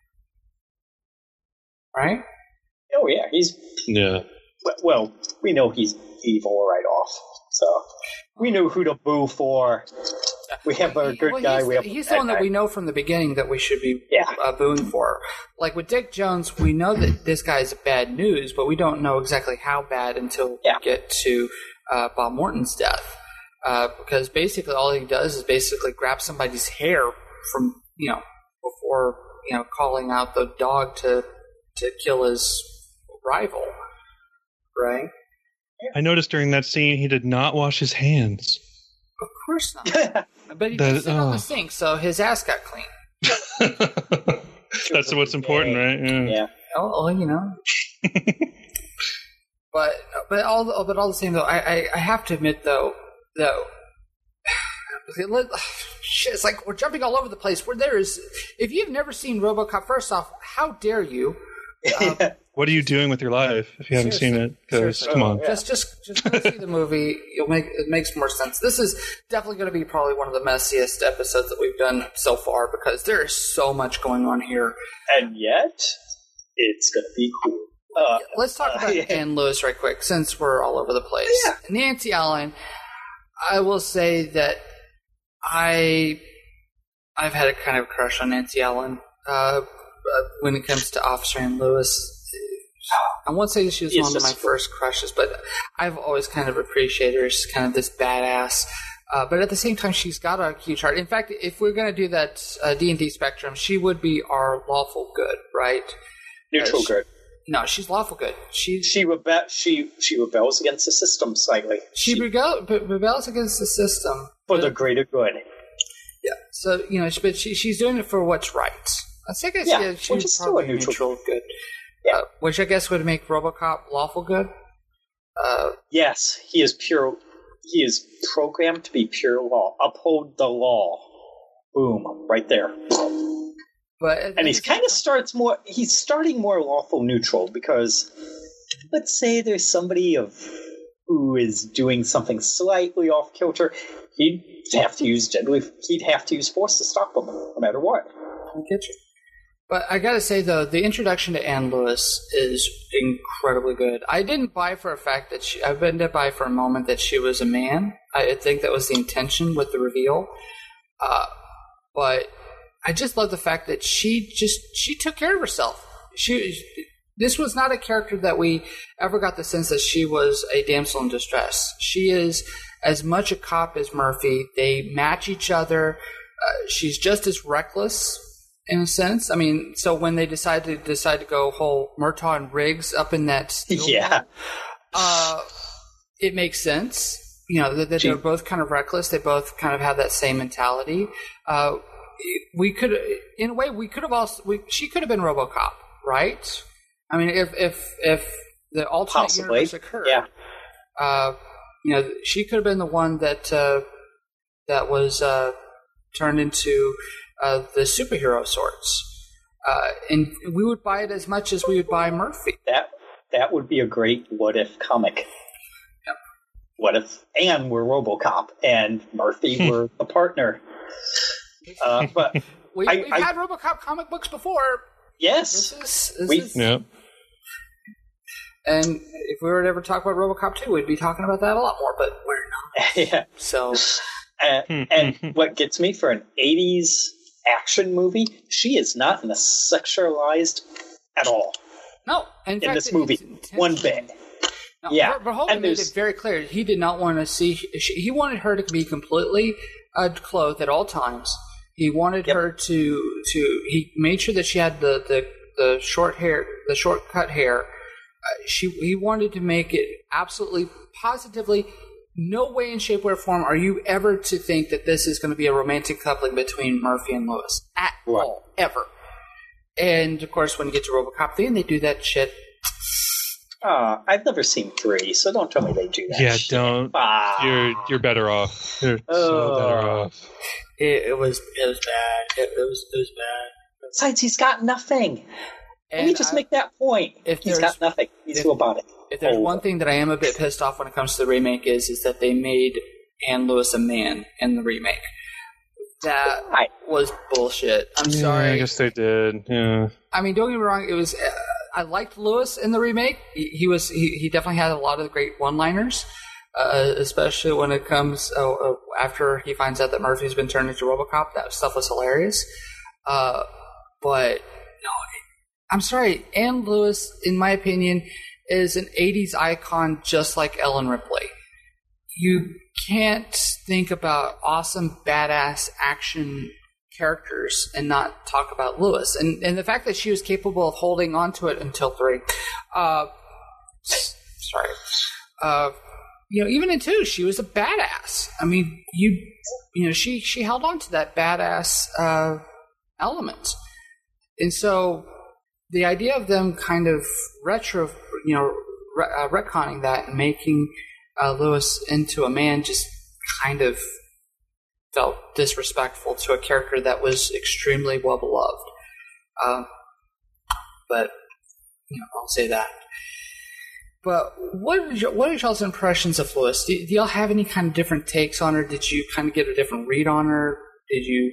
Right? Oh yeah, he's Yeah. well. We know he's evil right off, so we know who to boo for. We have a good well, guy. He's, We have he's a the bad one that guy. we know from the beginning that we should be Yeah. uh, booing for. Like with Dick Jones, we know that this guy is bad news, but we don't know exactly how bad until Yeah. we get to uh, Bob Morton's death. Uh, because basically all he does is basically grab somebody's hair from, you know, before, you know, calling out the dog to to kill his rival. Right? I noticed during that scene he did not wash his hands. Of course not. But he That- did sit on oh. the sink, so his ass got clean. That's what's important, right? Yeah. Yeah. Oh, well, you know. but but all but all the same though, I, I, I have to admit though though shit, it's like we're jumping all over the place. Where there is, if you've never seen RoboCop, first off, how dare you? Um, What are you doing with your life if you haven't seen it? Because Seriously. come on. Yeah. Just just just go see the movie. You'll make it makes more sense. This is definitely going to be probably one of the messiest episodes that we've done so far because there is so much going on here. And yet, it's gonna be cool. Uh, Let's talk uh, about yeah. Ann Lewis right quick, since we're all over the place. Yeah. Nancy Allen, I will say that I, I've had a kind of crush on Nancy Allen uh, when it comes to Officer Ann Lewis. I won't say she was Yes, one of my that's- first crushes, but I've always kind of appreciated her as kind of this badass. Uh, but at the same time, she's got a huge heart. In fact, if we're going to do that uh, D and D spectrum, she would be our lawful good, right? neutral Uh, good. No, she's lawful good. She She rebe- she she rebels against the system slightly. she, rebel, rebels against the system for the greater good. Yeah. So you know, but she she's doing it for what's right. I think I Yeah, yeah, which she's is still probably a neutral. neutral good. Yeah. Uh, which I guess would make RoboCop lawful good. Uh, Yes, he is pure. He is programmed to be pure law. Uphold the law. Boom, right there. but And he's kind of starts more. He's starting more lawful neutral because, let's say there's somebody of who is doing something slightly off kilter. He'd have to use deadly. He'd have to use force to stop them, no matter what. I get you. But I gotta say though, the introduction to Ann Lewis is incredibly good. I didn't buy for a fact that she. I didn't buy for a moment that she was a man. I think that was the intention with the reveal. Uh, but I just love the fact that she just she took care of herself. She. This was not a character that we ever got the sense that she was a damsel in distress. She is as much a cop as Murphy. They match each other. Uh, she's just as reckless. In a sense, I mean, so when they decide to decide to go whole Murtaugh and Riggs up in that steel Yeah. ball, uh, it makes sense. You know that, that She- they're both kind of reckless. They both kind of have that same mentality. Uh, we could, in a way, we could have also. We, she could have been RoboCop, right? I mean, if if if the alternate Possibly. universe occurred, Yeah. uh, you know, she could have been the one that uh, that was uh, turned into. Uh, the superhero sorts, uh, and we would buy it as much as we would buy Murphy. That that would be a great what if comic. Yep. What if Anne were RoboCop and Murphy were the partner? Uh, but We, I- we've I- had RoboCop comic books before. yes, This is, this We- is Yeah. and if we were to ever talk about RoboCop two, we'd be talking about that a lot more, but we're not. yeah. So And, and what gets me for an eighties action movie, she is not in the sexualized at all no, in, in fact, this it- got it's one intentional. bit. No, Yeah, Verhoeven and made there's- it very clear. He did not want to see. She, he wanted her to be completely uh, clothed at all times. He wanted Yep. her to to. He made sure that she had the the, the short hair, the short cut hair. Uh, she he wanted to make it absolutely positively. No way in shape or form are you ever to think that this is going to be a romantic coupling between Murphy and Lewis at Right. all, ever. And of course, when you get to RoboCop three, and they do that shit. Uh, I've never seen three, so don't tell me they do that. Yeah, shit. don't. Ah. You're you're better off. You're so Oh. better off. It, it was it was bad. It, it was it was bad. Besides, he's got nothing. Let me just I- make that point. if He's there's- got nothing. He's if- robotic. If there's Oh. one thing that I am a bit pissed off when it comes to the remake is is that they made Ann Lewis a man in the remake. That Right. was bullshit. I'm Yeah, sorry. I guess they did. Yeah. I mean, don't get me wrong. It was. Uh, I liked Lewis in the remake. He, he was. He, he definitely had a lot of great one-liners, uh, especially when it comes uh, uh, after he finds out that Murphy's been turned into RoboCop. That stuff was hilarious. Uh, but no, I'm sorry. Ann Lewis, in my opinion, is an eighties icon, just like Ellen Ripley. You can't think about awesome, badass action characters and not talk about Lewis. And and the fact that she was capable of holding on to it until three. Uh, sorry. Uh, you know, even in two, she was a badass. I mean, you you know, she, she held on to that badass uh, element. And so the idea of them kind of retro, you know, re- uh, retconning that and making uh, Lewis into a man just kind of felt disrespectful to a character that was extremely well beloved. Um, but you know, I'll say that. But what is your, what are y'all's impressions of Lewis? Do, do y'all have any kind of different takes on her? Did you kind of get a different read on her? Did you?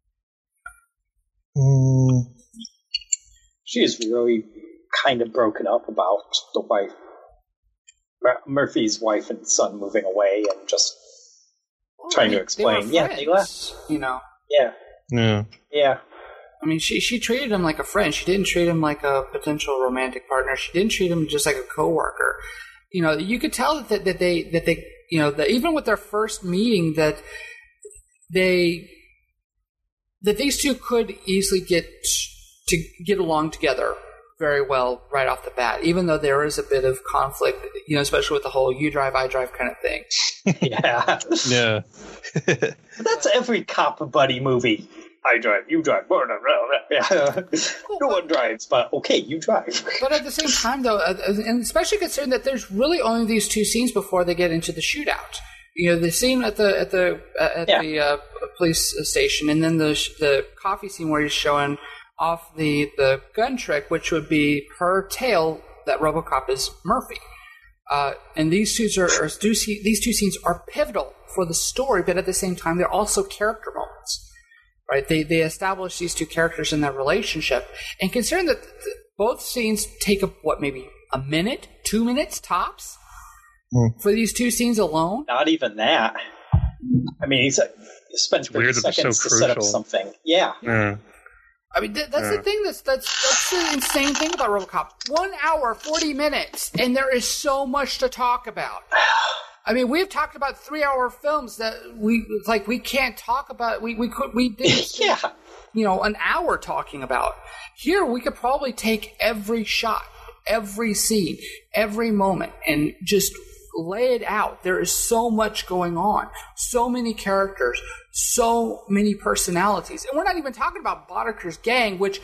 Mm. She is really kind of broken up about the wife, Mur- Murphy's wife and son moving away, and just trying to They explain. were Yeah, they friends, you know. yeah, Yeah. yeah. I mean, she she treated him like a friend. She didn't treat him like a potential romantic partner. She didn't treat him just like a coworker. You know, you could tell that that they that they you know that even with their first meeting that they that these two could easily get to get along together very well right off the bat, even though there is a bit of conflict, you know, especially with the whole you drive, I drive kind of thing. Yeah. Yeah. That's every cop buddy movie. I drive, you drive. Blah, blah, blah. Yeah. No one drives, but okay, you drive. But at the same time, though, and especially considering that there's really only these two scenes before they get into the shootout. You know, the scene at the at the at Yeah. the uh, police station, and then the the coffee scene where he's showing off the the gun trick, which would be her tale that RoboCop is Murphy. Uh, and these two are, are these two scenes are pivotal for the story, but at the same time, they're also character moments. Right? They they establish these two characters in that relationship, and considering that th- both scenes take up what maybe a minute, two minutes tops Mm. for these two scenes alone. Not even that. I mean, he's, he spends thirty weird that they're seconds so to set up crucial. something. Yeah. Yeah. I mean, th- that's Yeah. the thing. That's that's that's the insane thing about RoboCop. One hour, forty minutes, and there is so much to talk about. I mean, we've talked about three-hour films that we like. We can't talk about. We we could we did Yeah. you know an hour talking about. Here, we could probably take every shot, every scene, every moment, and just lay it out. There is so much going on, so many characters, so many personalities, and we're not even talking about Boddicker's gang, which,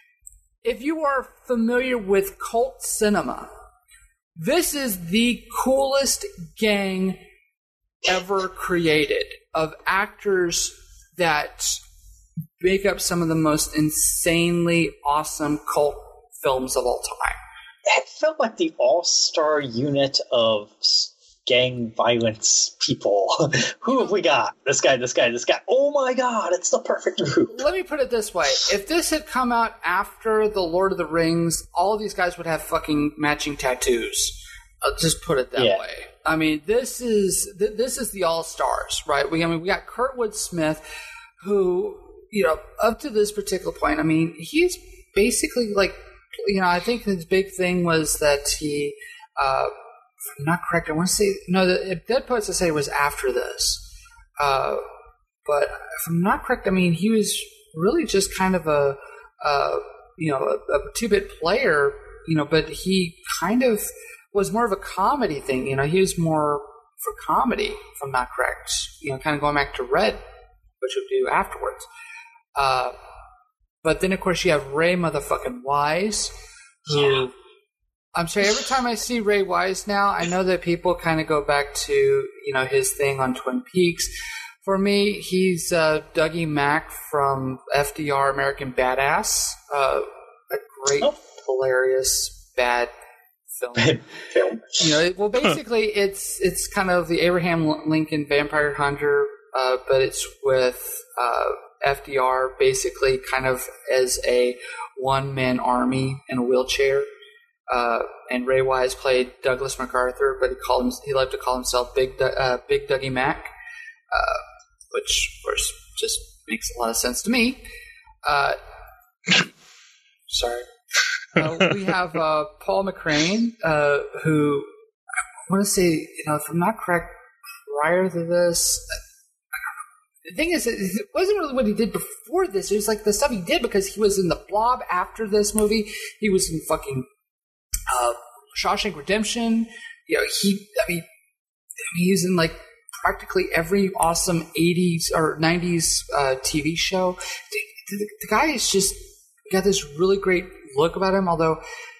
if you are familiar with cult cinema, this is the coolest gang ever created of actors that make up some of the most insanely awesome cult films of all time. It felt like the all-star unit of gang violence people. Who have we got? This guy, this guy, this guy. Oh my god, it's the perfect group. Let me put it this way. If this had come out after The Lord of the Rings, all of these guys would have fucking matching tattoos. I'll just put it that Yeah. way. I mean, this is th- this is the all-stars, right? We I mean, we got Kurtwood Smith, who, you know, up to this particular point, I mean, he's basically like, you know, I think his big thing was that he, uh, if I'm not correct, I want to say, no, the, Dead Poets Society was after this. Uh, but if I'm not correct, I mean, he was really just kind of a, uh, you know, a, a two-bit player, you know, but he kind of was more of a comedy thing. You know, he was more for comedy, if I'm not correct. You know, kind of going back to Red, which would do afterwards. Uh, but then, of course, you have Ray motherfucking Wise, who... Yeah. I'm sorry, every time I see Ray Wise now, I know that people kind of go back to, you know, his thing on Twin Peaks. For me, he's uh, Dougie Mack from F D R American Badass. Uh, a great, Oh. hilarious, bad film. Film. You know, it, well, basically, it's it's kind of the Abraham Lincoln Vampire Hunter, uh, but it's with uh, F D R basically kind of as a one-man army in a wheelchair. Uh, and Ray Wise played Douglas MacArthur, but he called him, he liked to call himself Big Du- uh, Big Dougie Mack, uh, which of course just makes a lot of sense to me. Uh, sorry. Uh, we have uh, Paul McCrane, uh, who I want to say, you know, if I'm not correct, prior to this, the thing is, it wasn't really what he did before this. It was like the stuff he did because he was in The Blob after this movie. He was in fucking uh, Shawshank Redemption. You know, he, I mean, I mean, he was in like practically every awesome eighties or nineties uh, T V show. The, the, the guy is just got this really great look about him, although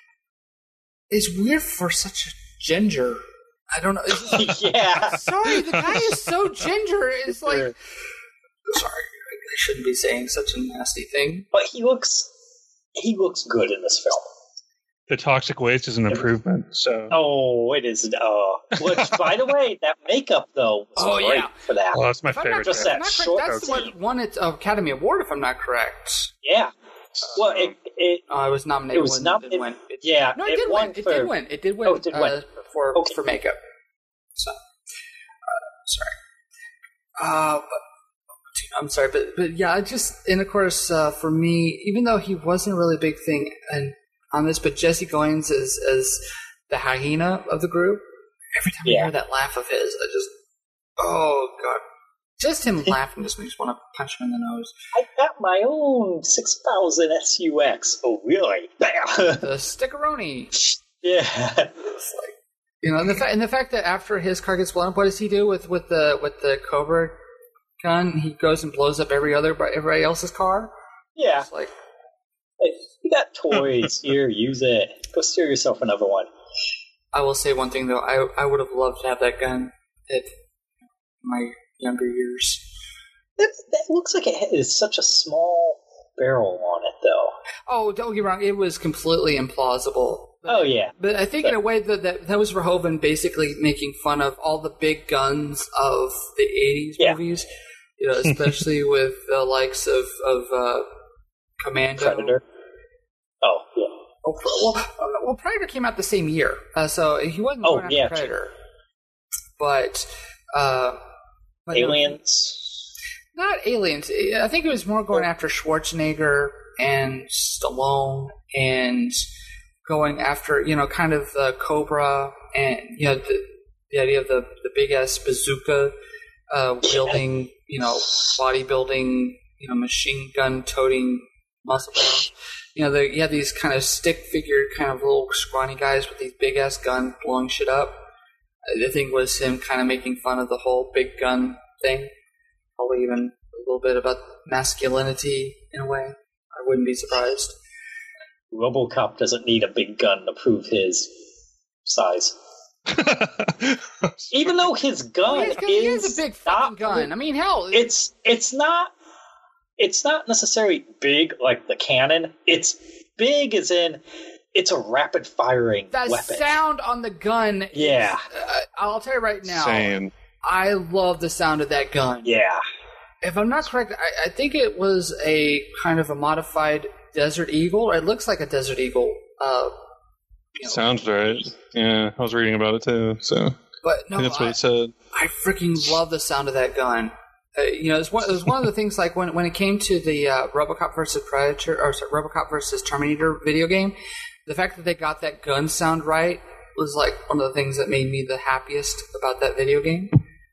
it's weird for such a ginger. I don't know. It's just, Yeah. sorry, the guy is so ginger. It's like, sorry, I shouldn't be saying such a nasty thing. But he looks he looks good in this film. The Toxic Waste is an improvement. So, Oh, it is. Uh, which, by the way, that makeup though was Oh, great yeah. for that. well, that's my If I'm not favorite. just thing. that If I'm not short correct, that's scene. what won its Academy Award, if I'm not correct. Yeah. Well, it it Uh, it was nominated. It was won, nom- didn't it- win. It- yeah. No, it, it did won win. It for- did win. It did win. Oh, it did win. uh, for Okay. for makeup. So, uh, sorry. Uh, but, I'm sorry, but but yeah, I just and of course uh, for me, even though he wasn't a really big thing and on this, but Jesse Goins is as the hyena of the group. Every time I Yeah. hear that laugh of his, I just oh god Just him laughing just makes me want to punch him in the nose. I got my own six thousand S U X. Oh, really? The stickeroni. Yeah. It's like, you know, and the, fa- and the fact that after his car gets blown up, what does he do with, with the with the Cobra gun? He goes and blows up every other everybody else's car. Yeah. It's like, hey, you got toys. Here, use it. Go steer yourself another one. I will say one thing though. I I would have loved to have that gun at my younger years. That, that looks like it is such a small barrel on it, though. Oh, don't get me wrong. It was completely implausible. But, oh, yeah. But I think but, in a way that, that that was Verhoeven basically making fun of all the big guns of the eighties yeah. movies, you know, especially with the likes of, of uh, Commando. Predator. Oh, yeah. Oh, well, well, Predator came out the same year, uh, so he wasn't oh, going after yeah, Predator. But, uh, but Aliens? No, not Aliens. I think it was more going after Schwarzenegger and Stallone and going after, you know, kind of the Cobra and, you know, the, the idea of the, the big-ass bazooka uh, wielding, you know, bodybuilding, you know, machine gun-toting muscle bound. You know, the, you have these kind of stick-figured kind of little scrawny guys with these big-ass guns blowing shit up. I think it was him kind of making fun of the whole big gun thing. Probably even a little bit about masculinity in a way. I wouldn't be surprised. RoboCop doesn't need a big gun to prove his size. Even though his gun well, he is, is a big fucking not, gun. I mean, hell, it's it's not it's not necessarily big like the cannon. It's big as in it's a rapid firing the weapon. Sound on the gun. Yeah, is, uh, I'll tell you right now. Same. I love the sound of that gun. Yeah. If I'm not correct, I, I think it was a kind of a modified Desert Eagle. Or it looks like a Desert Eagle. Uh, you know. Sounds right. Yeah, I was reading about it too. So, but no, I think that's what I, it said. I freaking love the sound of that gun. Uh, you know, it was, one, it was one of the things like when when it came to the uh, RoboCop versus Predator, or sorry, RoboCop versus Terminator video game. The fact that they got that gun sound right was like one of the things that made me the happiest about that video game.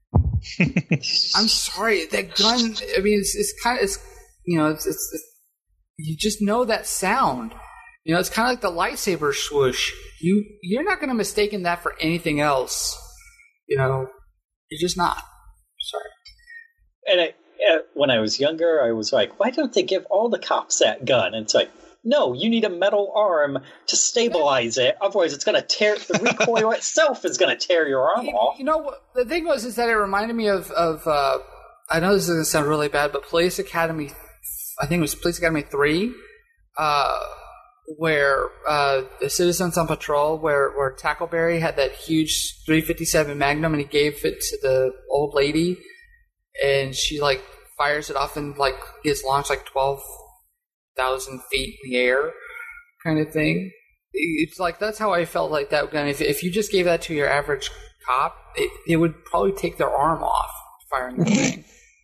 I'm sorry, that gun. I mean, it's, it's kind of, it's you know, it's, it's, it's you just know that sound. You know, it's kind of like the lightsaber swoosh. You you're not going to mistake that for anything else. You know, you're just not. Sorry. And I, uh, when I was younger, I was like, why don't they give all the cops that gun? And it's like, no, you need a metal arm to stabilize it. Otherwise, it's going to tear. The recoil itself is going to tear your arm you, off. You know what? The thing was is that it reminded me of of. Uh, I know this is going to sound really bad, but Police Academy. I think it was Police Academy three, uh, where uh, the Citizens on Patrol, where where Tackleberry had that huge three fifty-seven Magnum, and he gave it to the old lady, and she like fires it off and like gets launched like twelve thousand feet in the air, kind of thing. It's like that's how I felt like that gun. If if you just gave that to your average cop, it, it would probably take their arm off firing the thing.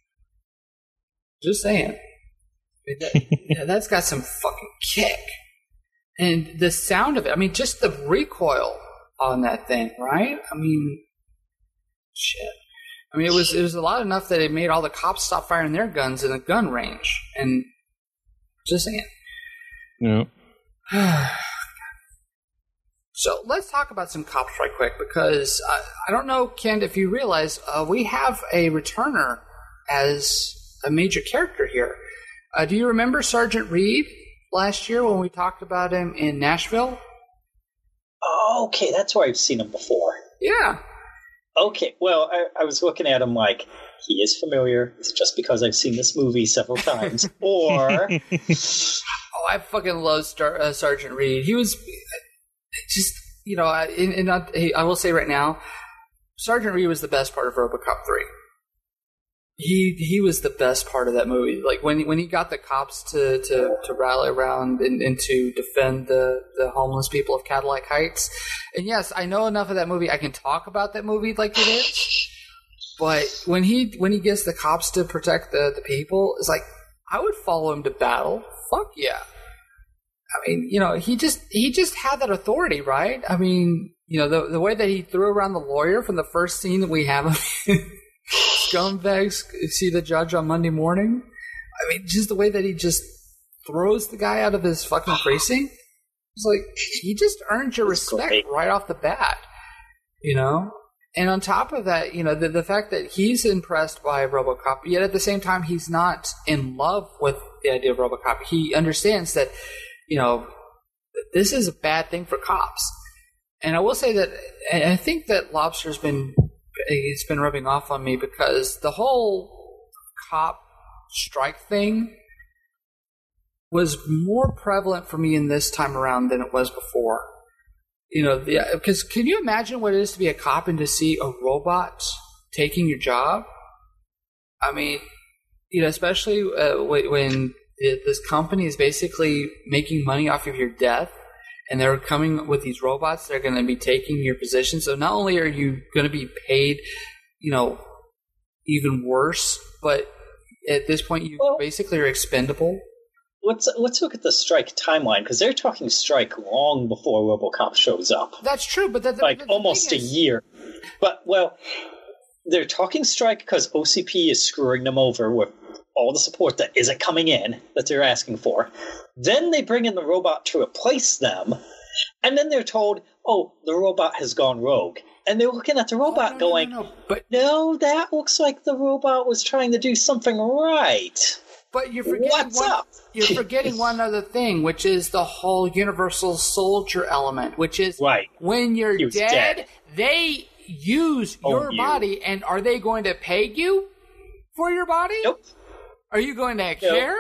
Just saying. I mean, that, yeah, that's got some fucking kick. And the sound of it, I mean, just the recoil on that thing, right? I mean, shit. I mean, it was it was a lot enough that it made all the cops stop firing their guns in a gun range. And just saying. Yeah. So let's talk about some cops right quick, because uh, I don't know, Ken, if you realize uh, we have a returner as a major character here. Uh, do you remember Sergeant Reed last year when we talked about him in Nashville? Oh, okay, that's where I've seen him before. Yeah. Okay, well, I, I was looking at him like, he is familiar. It's just because I've seen this movie several times. Or... oh, I fucking love Star, uh, Sergeant Reed. He was just, you know, in, in, uh, I will say right now, Sergeant Reed was the best part of RoboCop three. He he was the best part of that movie. Like when when he got the cops to, to, to rally around and, and to defend the, the homeless people of Cadillac Heights. And yes, I know enough of that movie. I can talk about that movie like it is. But when he when he gets the cops to protect the, the people, it's like I would follow him to battle. Fuck yeah. I mean, you know, he just he just had that authority, right? I mean, you know, the the way that he threw around the lawyer from the first scene that we have him in. scumbags see the judge on Monday morning. I mean, just the way that he just throws the guy out of his fucking precinct. It's like, he just earned your respect great. right off the bat, you know? And on top of that, you know, the, the fact that he's impressed by RoboCop, yet at the same time he's not in love with the idea of RoboCop. He understands that, you know, this is a bad thing for cops. And I will say that I think that Lobster's been it's been rubbing off on me because the whole cop strike thing was more prevalent for me in this time around than it was before. You know, because can you imagine what it is to be a cop and to see a robot taking your job? I mean, you know, especially uh, when this company is basically making money off of your death, and they're coming with these robots that are going to be taking your position. So not only are you going to be paid, you know, even worse, but at this point you well, basically are expendable. Let's let's look at the strike timeline, because they're talking strike long before RoboCop shows up. That's true, but that, like the, the almost a is... year. But well, they're talking strike because O C P is screwing them over with all the support that isn't coming in that they're asking for. Then they bring in the robot to replace them, and then they're told, "Oh, the robot has gone rogue." And they're looking at the robot, oh, no, going, no, no, no. But no, that looks like the robot was trying to do something right. But you're forgetting What's one, up? You're forgetting one other thing, which is the whole universal soldier element, which is right. when you're dead, dead, they use oh, your you. body, and are they going to pay you for your body? Nope. Are you going to nope. care?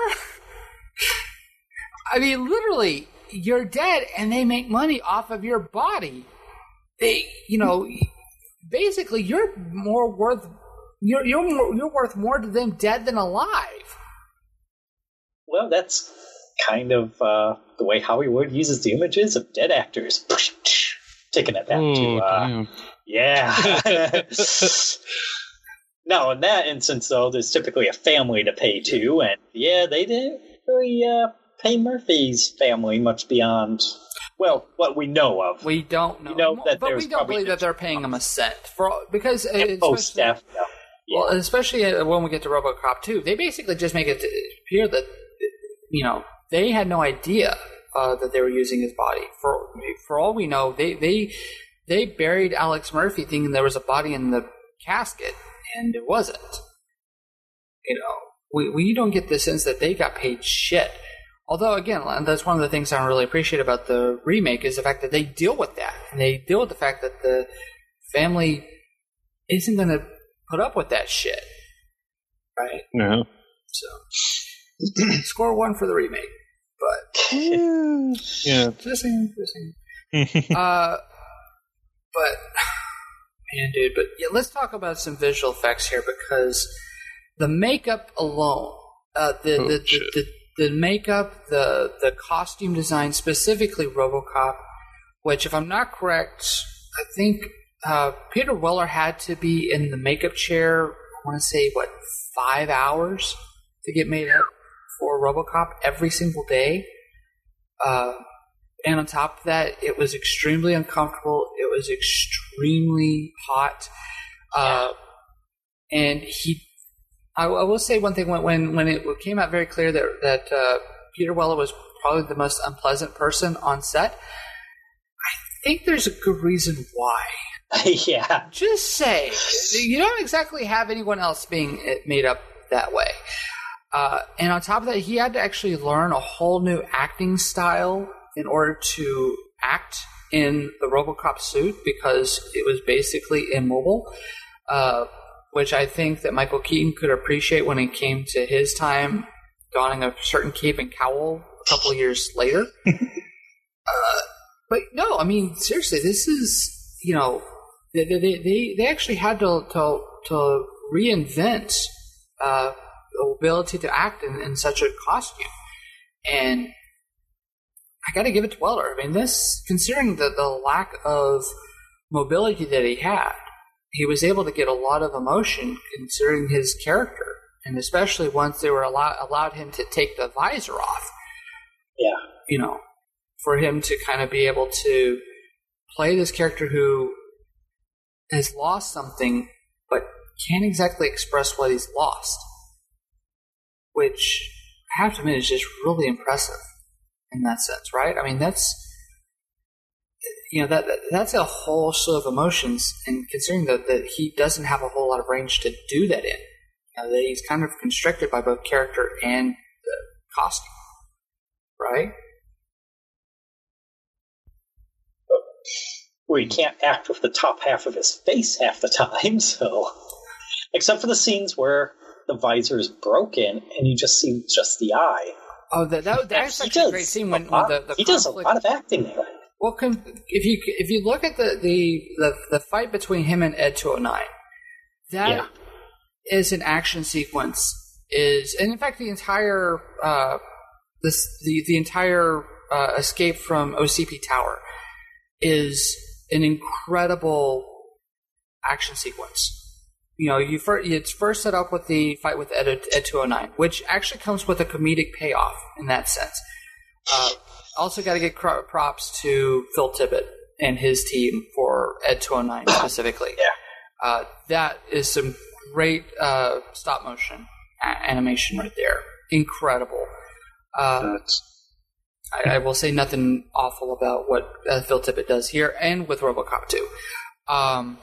I mean, literally, you're dead, and they make money off of your body. They, you know, basically, you're more worth. You're you're more, you're worth more to them dead than alive. Well, that's kind of uh, the way Hollywood uses the images of dead actors. Taking it back Ooh, to, uh, yeah. Now, in that instance, though, there's typically a family to pay to, and yeah, they didn't really uh, pay Murphy's family much beyond, well, what we know of. We don't know, you know that but we don't believe that they're paying them a cent for because post staff. Yeah. Well, especially when we get to RoboCop two, they basically just make it appear that, you know, they had no idea uh, that they were using his body. For for all we know, they they they buried Alex Murphy thinking there was a body in the casket, and it wasn't. You know, we we don't get the sense that they got paid shit. Although, again, that's one of the things I really appreciate about the remake is the fact that they deal with that, and they deal with the fact that the family isn't going to put up with that shit, right? No. So, score one for the remake, but yeah, just saying, just saying. uh, but man, dude, but yeah, let's talk about some visual effects here because the makeup alone, uh, the, oh, the, the, the the makeup, the the costume design, specifically RoboCop, which, if I'm not correct, I think. Uh, Peter Weller had to be in the makeup chair, I want to say, what, five hours to get made up for RoboCop every single day. Uh, and on top of that, it was extremely uncomfortable. It was extremely hot. Uh, and he, I, I will say one thing, when, when, when it came out very clear that, that uh, Peter Weller was probably the most unpleasant person on set, I think there's a good reason why. Yeah. Just say, you don't exactly have anyone else being made up that way. Uh, and on top of that, he had to actually learn a whole new acting style in order to act in the RoboCop suit because it was basically immobile, uh, which I think that Michael Keaton could appreciate when it came to his time donning a certain cape and cowl a couple of years later. uh, but no, I mean, seriously, this is, you know, They, they they they actually had to to, to reinvent uh, the ability to act in, in such a costume, and I got to give it to Weller. I mean, this, considering the, the lack of mobility that he had, he was able to get a lot of emotion considering his character, and especially once they were allow, allowed him to take the visor off. Yeah, you know, for him to kind of be able to play this character who has lost something, but can't exactly express what he's lost, which I have to admit is just really impressive in that sense, right? I mean, that's you know that that's a whole slew of emotions, and considering that that he doesn't have a whole lot of range to do that in, you know, that he's kind of constricted by both character and the costume, right? Where he can't act with the top half of his face half the time, so except for the scenes where the visor is broken and you just see just the eye. Oh, that, that that's he actually a great scene when, lot, when the, the he conflict, does a lot of acting there. Well, con- if you if you look at the the, the, the fight between him and Ed two oh nine, that yeah. is an action sequence. Is and in fact the entire uh, this the the entire uh, escape from O C P Tower is an incredible action sequence. You know, you first, it's first set up with the fight with Ed, Ed two oh nine, which actually comes with a comedic payoff in that sense. Uh, also got to get cr- props to Phil Tippett and his team for Ed two oh nine specifically. Yeah. Uh, that is some great uh, stop motion a- animation right there. Incredible. Uh, I, I will say nothing awful about what uh, Phil Tippett does here and with RoboCop two. Um,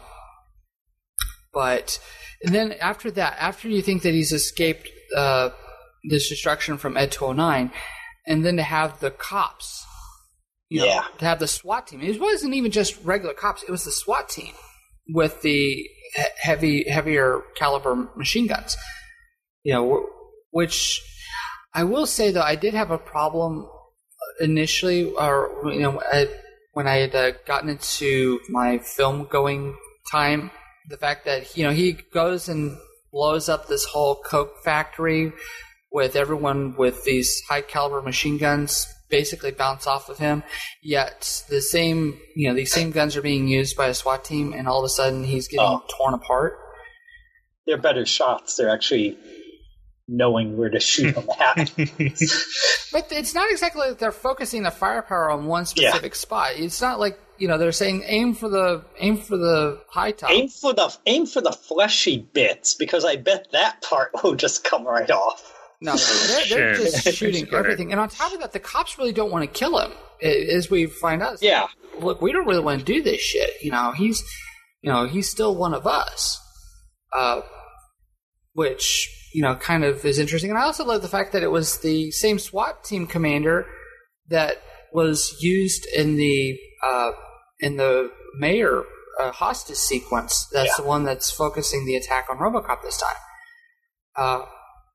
but and then after that, after you think that he's escaped uh, this destruction from Ed two oh nine, and then to have the cops, you know, yeah. to have the SWAT team. It wasn't even just regular cops; it was the SWAT team with the he- heavy, heavier caliber machine guns. You know, which I will say though, I did have a problem initially, or you know, I, when I had uh, gotten into my film going time, the fact that you know he goes and blows up this whole coke factory with everyone with these high caliber machine guns basically bounce off of him, yet the same you know these same guns are being used by a SWAT team, and all of a sudden he's getting oh. torn apart. They're better shots. They're actually knowing where to shoot them at. But it's not exactly like they're focusing the firepower on one specific yeah. spot. It's not like, you know, they're saying aim for the aim for the high top. Aim for the aim for the fleshy bits, because I bet that part will just come right off. No, they're, they're just shooting everything. And on top of that, the cops really don't want to kill him, as we find out. Yeah. Like, look, we don't really want to do this shit. You know, he's you know, he's still one of us. Uh which you know, kind of is interesting. And I also love the fact that it was the same SWAT team commander that was used in the uh, in the mayor uh, hostage sequence. That's yeah. the one that's focusing the attack on RoboCop this time. Uh,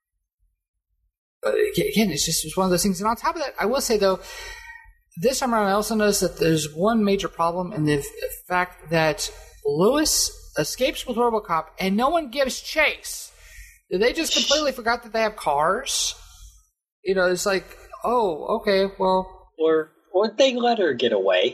but again, it's just it's one of those things. And on top of that, I will say, though, this time around, I also noticed that there's one major problem in the fact that Lewis escapes with RoboCop and no one gives chase. Did they just completely forgot that they have cars? You know, it's like, oh, okay, well... Or or they let her get away.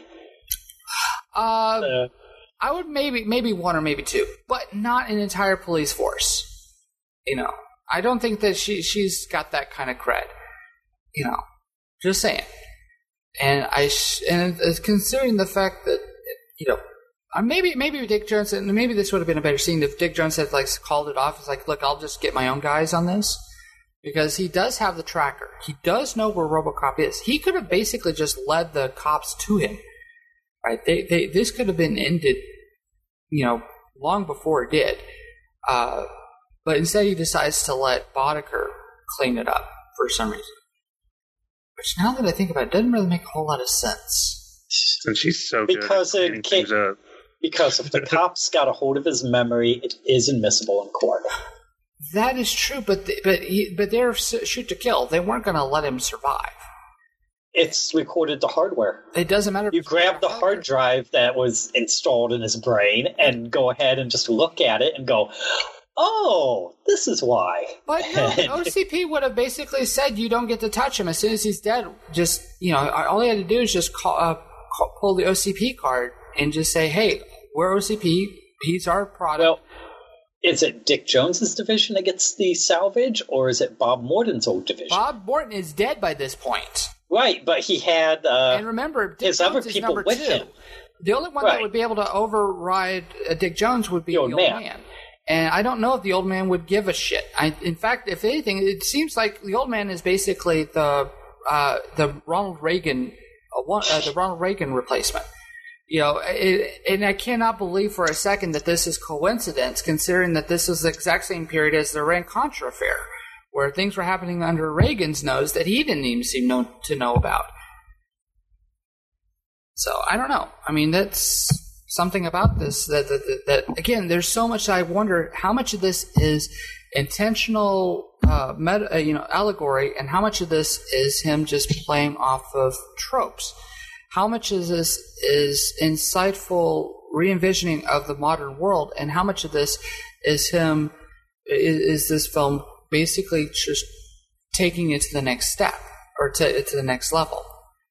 Uh, uh, I would maybe maybe one or maybe two, but not an entire police force. You know, I don't think that she, she's got that kind of cred. You know, just saying. And I and considering the fact that, you know, Uh, maybe maybe Dick Jones, and maybe this would have been a better scene if Dick Jones had like called it off. It's like, look, I'll just get my own guys on this, because he does have the tracker. He does know where RoboCop is. He could have basically just led the cops to him, right? They they this could have been ended, you know, long before it did. Uh, but instead, he decides to let Boddicker clean it up for some reason. Which, now that I think about it, doesn't really make a whole lot of sense. And she's so good because at it cleaning can't. things up. Because if the cops got a hold of his memory, it is admissible in court. That is true, but the, but he, but they're shoot to kill. They weren't going to let him survive. It's recorded to hardware. It doesn't matter. You grab the hard drive that was installed in his brain and go ahead and just look at it and go, oh, this is why. But no, O C P would have basically said you don't get to touch him as soon as he's dead. Just, you know, all he had to do is just call, uh, call, pull the O C P card and just say, hey, we're O C P. He's our product. Well, is it Dick Jones's division that gets the salvage, or is it Bob Morton's old division? Bob Morton is dead by this point. Right, but he had uh, and remember, Dick his Jones other people is with two. him. The only one right. that would be able to override uh, Dick Jones would be the old, the old man. man. And I don't know if the old man would give a shit. I, in fact, if anything, it seems like the old man is basically the uh, the Ronald Reagan uh, one, uh, the Ronald Reagan replacement. You know, it, and I cannot believe for a second that this is coincidence, considering that this is the exact same period as the Iran-Contra affair, where things were happening under Reagan's nose that he didn't even seem know, to know about. So I don't know. I mean, that's something about this that, that, that, that again, there's so much. I wonder how much of this is intentional, uh, meta, uh, you know, allegory, and how much of this is him just playing off of tropes. How much of this is insightful re-envisioning of the modern world, and how much of this is him is, is this film basically just taking it to the next step or to to the next level?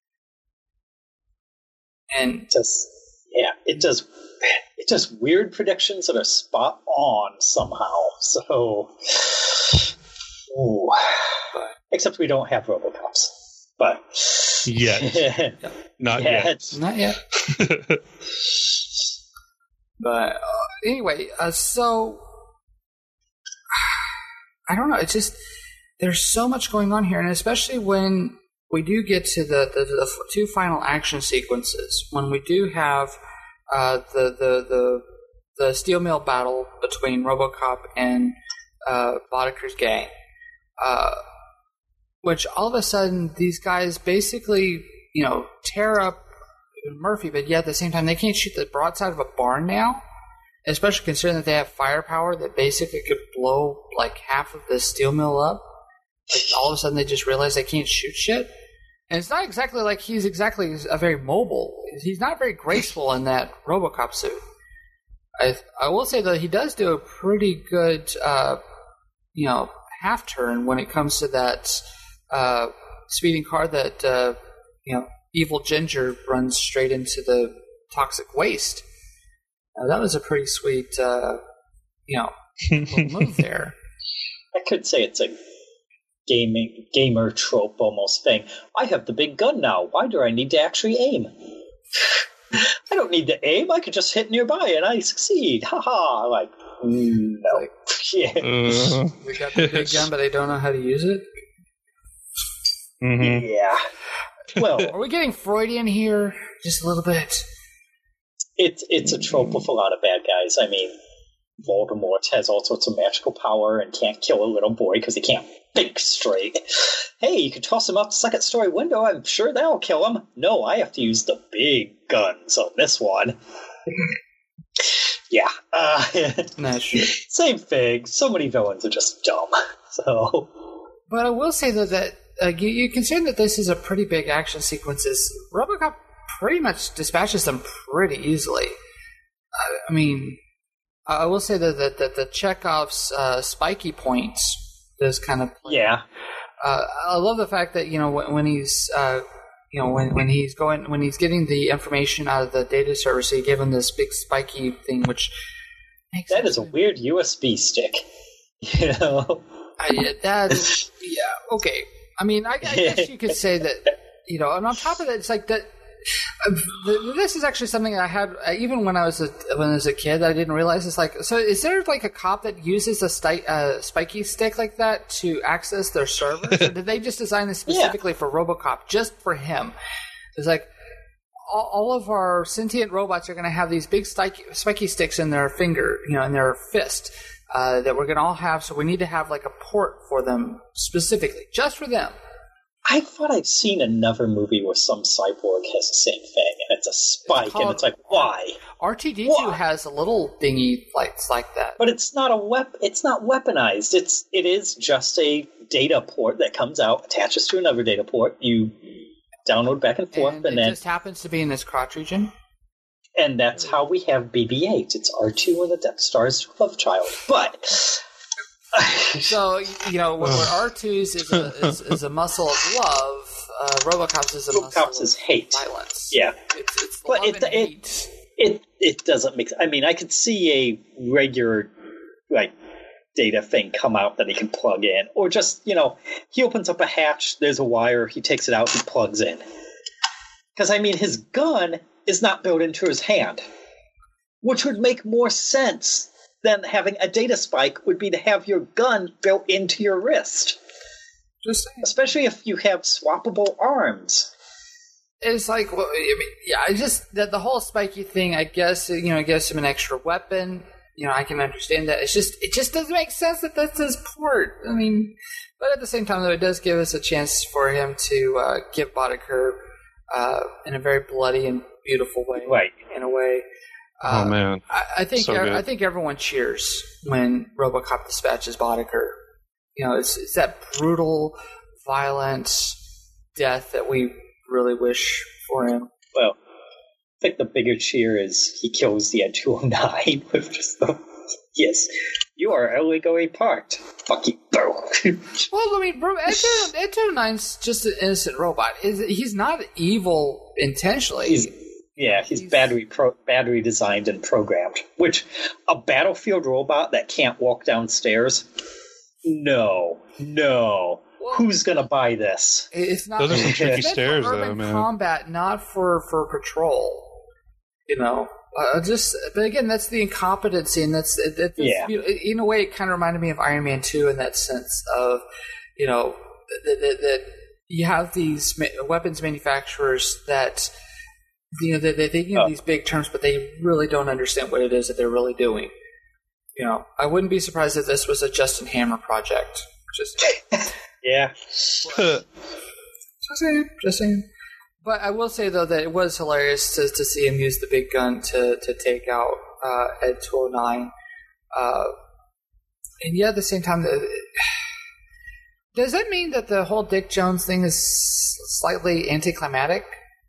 And just yeah, it does it does weird predictions that are spot on somehow. So, ooh. Except we don't have RoboCops, but yet, not yet. yet, not yet. But uh, anyway, uh, so I don't know. It's just there's so much going on here, and especially when we do get to the, the, the two final action sequences, when we do have uh, the, the the the steel mill battle between RoboCop and uh, Boddicker's gang, uh, which all of a sudden these guys basically, you know, tear up Murphy, but yet at the same time they can't shoot the broadside of a barn now, especially considering that they have firepower that basically could blow like half of the steel mill up. Like all of a sudden they just realize they can't shoot shit. And it's not exactly like he's exactly a very mobile. He's not very graceful in that RoboCop suit. I I will say that he does do a pretty good, uh, you know, half turn when it comes to that uh, speeding car that uh, you know Evil Ginger runs straight into the toxic waste. Now, that was a pretty sweet, uh, you know, little move there. I could say it's a gaming gamer trope almost thing. I have the big gun now. Why do I need to actually aim? I don't need to aim. I could just hit nearby and I succeed. Ha ha. Like, no. Like, yeah. Uh, we got the big gun, but they don't know how to use it. mm-hmm. Yeah. Well, are we getting Freudian here? Just a little bit. It's it's a trope with a lot of bad guys. I mean, Voldemort has all sorts of magical power and can't kill a little boy because he can't think straight. Hey, you can toss him out the second story window. I'm sure that'll kill him. No, I have to use the big guns on this one. Yeah. Uh, That's true. Same thing. So many villains are just dumb. So, but I will say that that uh, you, you consider that this is a pretty big action sequences. RoboCop pretty much dispatches them pretty easily. Uh, I mean, I will say that that, that the Chekhov's uh, spiky points does kind of play. Yeah. Uh, I love the fact that you know when, when he's uh, you know when, when he's going when he's getting the information out of the data server, so you give him this big spiky thing, which makes that is a weird U S B stick. You know, I, that's yeah okay. I mean, I, I guess you could say that you know, and on top of that, it's like that. Uh, this is actually something I had uh, even when I was a, when I was a kid. I didn't realize it's like. So, is there like a cop that uses a sti- uh, spiky stick like that to access their servers, or did they just design this specifically yeah. for RoboCop, just for him? It's like all, all of our sentient robots are going to have these big spiky, spiky sticks in their finger, you know, in their fist uh, that we're going to all have. So we need to have like a port for them specifically, just for them. I thought I'd seen another movie where some cyborg has the same thing, and it's a spike, it's and it's like, why? R two D two why? Has a little thingy lights like that, but it's not a wep- It's not weaponized. It's it is just a data port that comes out, attaches to another data port. You download back and forth, and, and it then just happens to be in this crotch region. And that's how we have B B eight. It's R two and the Death Star's love child, but. So, you know, where R two's is a, is, is a muscle of love, uh, RoboCop's is a RoboCop's muscle is of hate. violence. Yeah. It's, it's but love it, and it, hate. It, it doesn't make I mean, I could see a regular, like, data thing come out that he can plug in. Or just, you know, he opens up a hatch, there's a wire, he takes it out, he plugs in. Because, I mean, his gun is not built into his hand. Which would make more sense than having a data spike would be to have your gun built into your wrist. Just saying. Especially if you have swappable arms. It's like, well, I mean, yeah, I just that the whole spiky thing. I guess you know, it gives him an extra weapon. You know, I can understand that. It's just, it just doesn't make sense that that's his port. I mean, but at the same time, though, it does give us a chance for him to uh, give Boddicker uh, in a very bloody and beautiful way. Right. In a way. Uh, oh man. I, I think so I think everyone cheers when RoboCop dispatches Boddicker. You know, it's it's that brutal, violent death that we really wish for him. Well, I think the bigger cheer is he kills the Ed two oh nine with just the, yes, you are illegally parked. Fuck you. Well, I mean, Ed two oh nine's just an innocent robot. He's not evil intentionally. He's, yeah, he's, he's battery pro, battery designed and programmed. Which, a Battlefield robot that can't walk downstairs? No. No. Well, who's gonna buy this? It's not. Those are some tricky it's stairs, for urban though, man. Combat, not for, for patrol. You know, uh, just. But again, that's the incompetency, and that's, that's yeah. You know, in a way, it kind of reminded me of Iron Man two in that sense of, you know, that, that, that you have these ma- weapons manufacturers that, you know, they, they think of oh. these big terms, but they really don't understand what it is that they're really doing. You know, I wouldn't be surprised if this was a Justin Hammer project. Just. Yeah. Just saying, just saying. But I will say, though, that it was hilarious to, to see him use the big gun to, to take out uh, Ed two oh nine. Uh, and yet, at the same time, does that mean that the whole Dick Jones thing is slightly anticlimactic?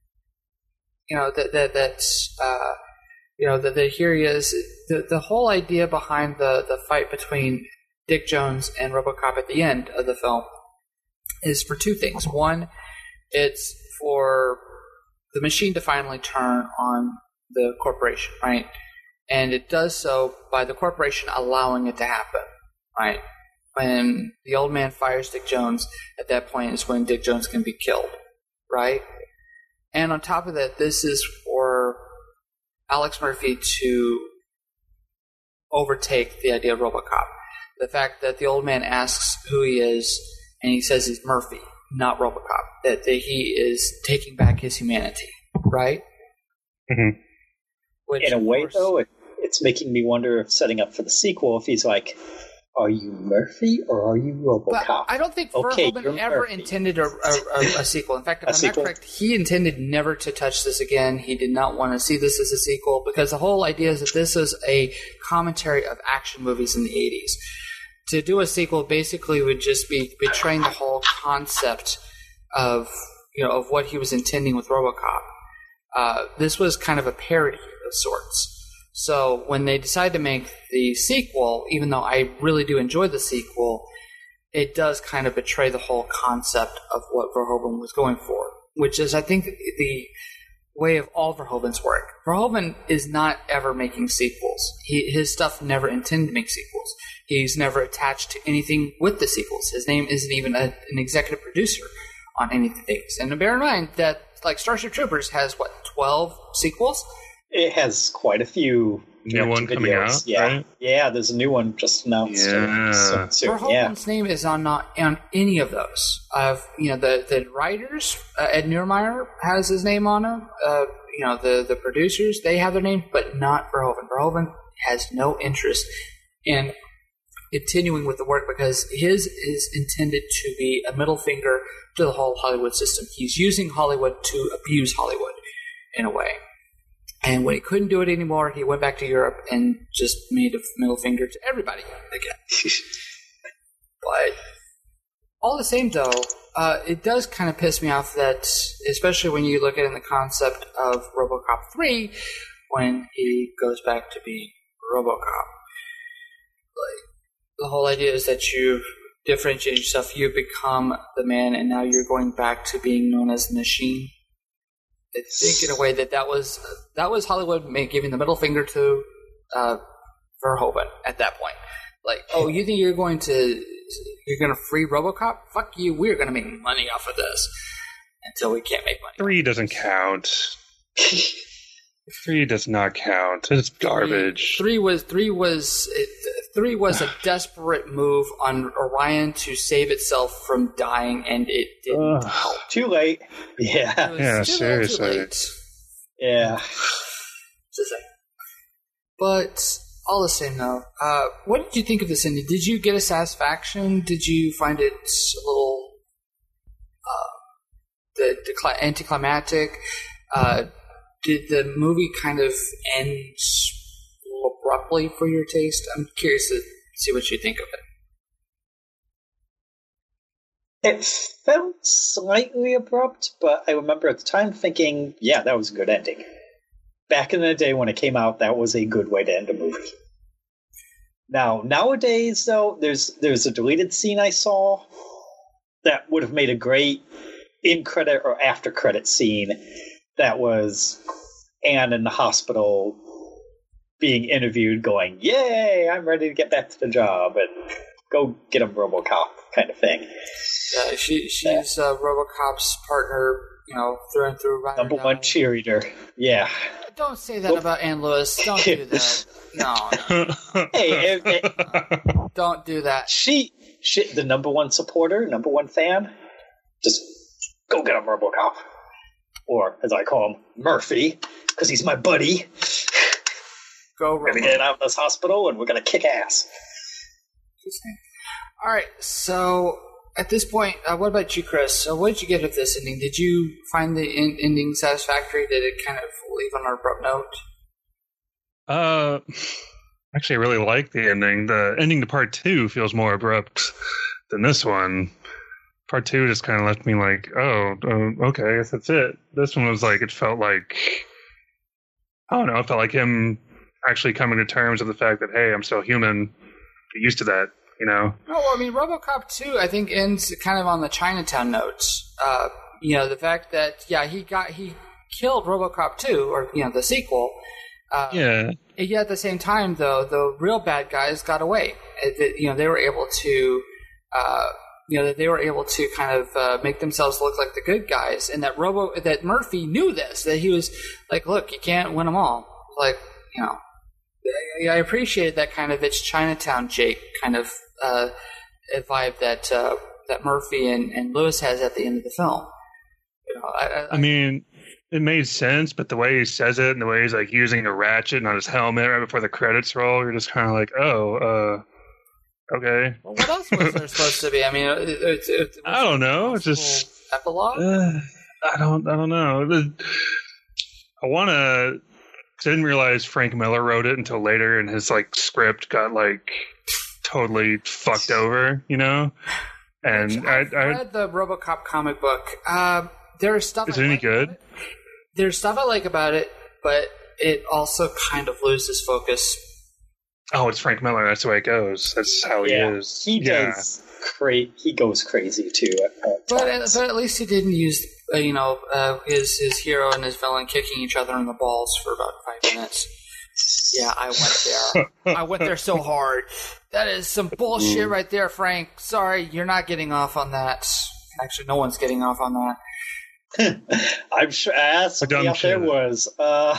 You know, that, that, that uh, you know, that, that here he is. The, the whole idea behind the, the fight between Dick Jones and RoboCop at the end of the film is for two things. One, it's for the machine to finally turn on the corporation, right? And it does so by the corporation allowing it to happen, right? When the old man fires Dick Jones, at that point is when Dick Jones can be killed, right? And on top of that, this is for Alex Murphy to overtake the idea of RoboCop. The fact that the old man asks who he is, and he says he's Murphy, not RoboCop. That, that he is taking back his humanity, right? Mm-hmm. Which, in a way, course, though, it, it's making me wonder if setting up for the sequel, if he's like, are you Murphy or are you RoboCop? But I don't think okay, Verhoeven ever Murphy. intended a, a, a, a sequel. In fact, if a I'm sequel? not correct, he intended never to touch this again. He did not want to see this as a sequel because the whole idea is that this is a commentary of action movies in the eighties. To do a sequel basically would just be betraying the whole concept of, you know, of what he was intending with RoboCop. Uh, this was kind of a parody of sorts. So when they decide to make the sequel, even though I really do enjoy the sequel, it does kind of betray the whole concept of what Verhoeven was going for, which is, I think, the way of all Verhoeven's work. Verhoeven is not ever making sequels. He, his stuff never intended to make sequels. He's never attached to anything with the sequels. His name isn't even a, an executive producer on any of the things. And bear in mind that, like, Starship Troopers has, what, twelve sequels? It has quite a few new one videos. coming out. Yeah, right? yeah. There's a new one just announced. Yeah. So, so, Verhoeven's yeah. name is on not on any of those. Of you know the the writers, uh, Ed Neumeier has his name on them. Uh, you know the the producers, they have their name, but not Verhoeven. Verhoeven has no interest in continuing with the work because his is intended to be a middle finger to the whole Hollywood system. He's using Hollywood to abuse Hollywood in a way. And when he couldn't do it anymore, he went back to Europe and just made a middle finger to everybody again. But all the same, though, uh, it does kind of piss me off that, especially when you look at it in the concept of RoboCop three, when he goes back to being RoboCop. Like, the whole idea is that you differentiate yourself, you become the man, and now you're going back to being known as the machine. I think in a way that that was that was Hollywood giving the middle finger to uh, Verhoeven at that point. Like, oh, you think you're going to you're going to free RoboCop? Fuck you! We're going to make money off of this until we can't make money. Three doesn't count. Three does not count. It's garbage. Three, three was three was it, three was a desperate move on Orion to save itself from dying, and it didn't Ugh. help. Too late. Yeah. It was Yeah, too little, seriously. Too late. Yeah. Just saying. But all the same, though, uh, what did you think of this ending? Did you get a satisfaction? Did you find it a little uh, the, the anticlimactic? Uh, did the movie kind of end a little abruptly for your taste? I'm curious to see what you think of it. It felt slightly abrupt, but I remember at the time thinking, yeah, that was a good ending. Back in the day when it came out, that was a good way to end a movie. Now, nowadays, though, there's there's a deleted scene I saw that would have made a great in-credit or after-credit scene that was Anne in the hospital being interviewed going, yay, I'm ready to get back to the job, and go get him RoboCop kind of thing. Yeah, she she's uh, RoboCop's partner, you know, through and through. Right Number one cheerleader. Yeah. Don't say that about Ann Lewis. Don't do that. No. no. Hey, it, it, Don't do that. she, she, the number one supporter, number one fan, just go get him RoboCop. Or, as I call him, Murphy, because he's my buddy. Go We're going to get out of this hospital, and we're going to kick ass. All right, so at this point, uh, what about you, Chris? So what did you get of this ending? Did you find the in- ending satisfactory? Did it kind of leave on an abrupt note? Uh, actually, I really like the ending. The ending to part two feels more abrupt than this one. Part two just kind of left me like, oh, uh, okay, I guess that's it. This one was like, it felt like, I don't know, it felt like him actually coming to terms with the fact that, hey, I'm still human. Get used to that, you know? No, well, I mean, RoboCop two, I think, ends kind of on the Chinatown notes. Uh, you know, the fact that, yeah, he got, he killed RoboCop two, or, you know, the sequel. Uh, Yeah. And yet at the same time, though, the real bad guys got away. It, you know, they were able to, uh, you know, they were able to kind of uh, make themselves look like the good guys, and that Robo, that Murphy knew this. That he was like, look, you can't win them all. Like, you know, I appreciated that kind of it's Chinatown Jake kind of uh, vibe that uh, that Murphy and, and Lewis has at the end of the film. You know, I, I, I mean, it made sense, but the way he says it and the way he's like using a ratchet on his helmet right before the credits roll, you're just kind of like, oh, uh, okay. well, what else was there supposed to be? I mean, it, it, it, it I don't know. It's just epilogue. Uh, I don't. I don't know. I want to. I didn't realize Frank Miller wrote it until later, and his like script got like totally fucked over. You know. And I, I've I read the RoboCop comic book. Uh, there's stuff. Is I it any like good? about it. There's stuff I like about it, but it also kind of loses focus. oh, it's Frank Miller. That's the way it goes. That's how Yeah, he is. he yeah. does. Cra- he goes crazy too. At, at But at, times. but at least he didn't use, uh, you know, uh, his his hero and his villain kicking each other in the balls for about five minutes. Yeah, I went there. I went there so hard. That is some bullshit right there, Frank. Sorry, you're not getting off on that. Actually, no one's getting off on that. I'm sure as somebody dumb out there shit. was. Uh,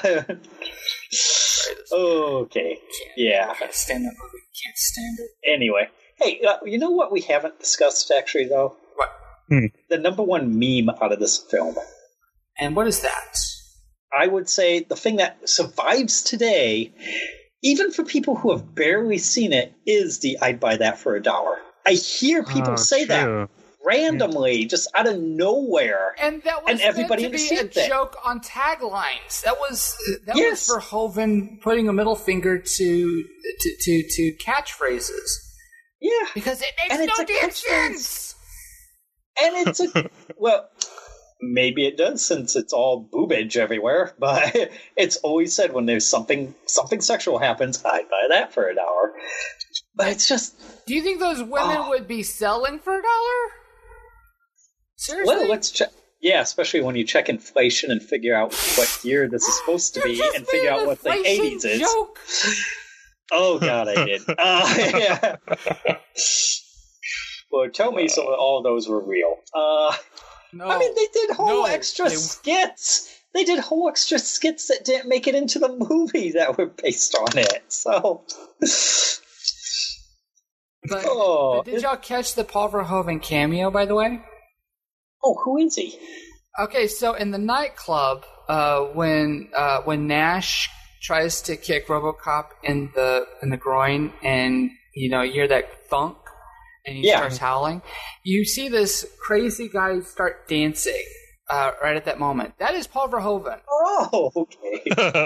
Sorry, this okay. Yeah. I can't stand that movie. Can't stand it. Anyway, hey, uh, you know what we haven't discussed actually though? What? Hmm. The number one meme out of this film. And what is that? I would say the thing that survives today, even for people who have barely seen it, is the "I'd buy that for a dollar." I hear people Oh, say that true. randomly, just out of nowhere. And that was And everybody meant to be a understands that. joke on taglines. That was that Yes. was Verhoeven putting a middle finger to to to, to catchphrases Yeah. because it makes And it's no a damn catchphrase. sense. And it's a, well, maybe it does since it's all boobage everywhere, but it's always said when there's something something sexual happens, I'd buy that for a dollar. But it's just, Do you think those women Oh. would be selling for a dollar? Seriously? well, let's check. Yeah, especially when you check inflation and figure out what year this is supposed to You be just and figure made an out what the inflation eighties is. joke. Oh, God, I did. Uh, yeah. Well, tell me some of all those were real. Uh, No. I mean, they did whole No, extra they- skits. they did whole extra skits that didn't make it into the movie that were based on it. So, but, oh, but did y'all catch the Paul Verhoeven cameo, by the way? Oh, who is he? Okay, so in the nightclub, uh, when uh, when Nash tries to kick RoboCop in the in the groin, and you know you hear that thunk, and he Yeah. starts howling, you see this crazy guy start dancing uh, right at that moment. That is Paul Verhoeven. Oh, okay.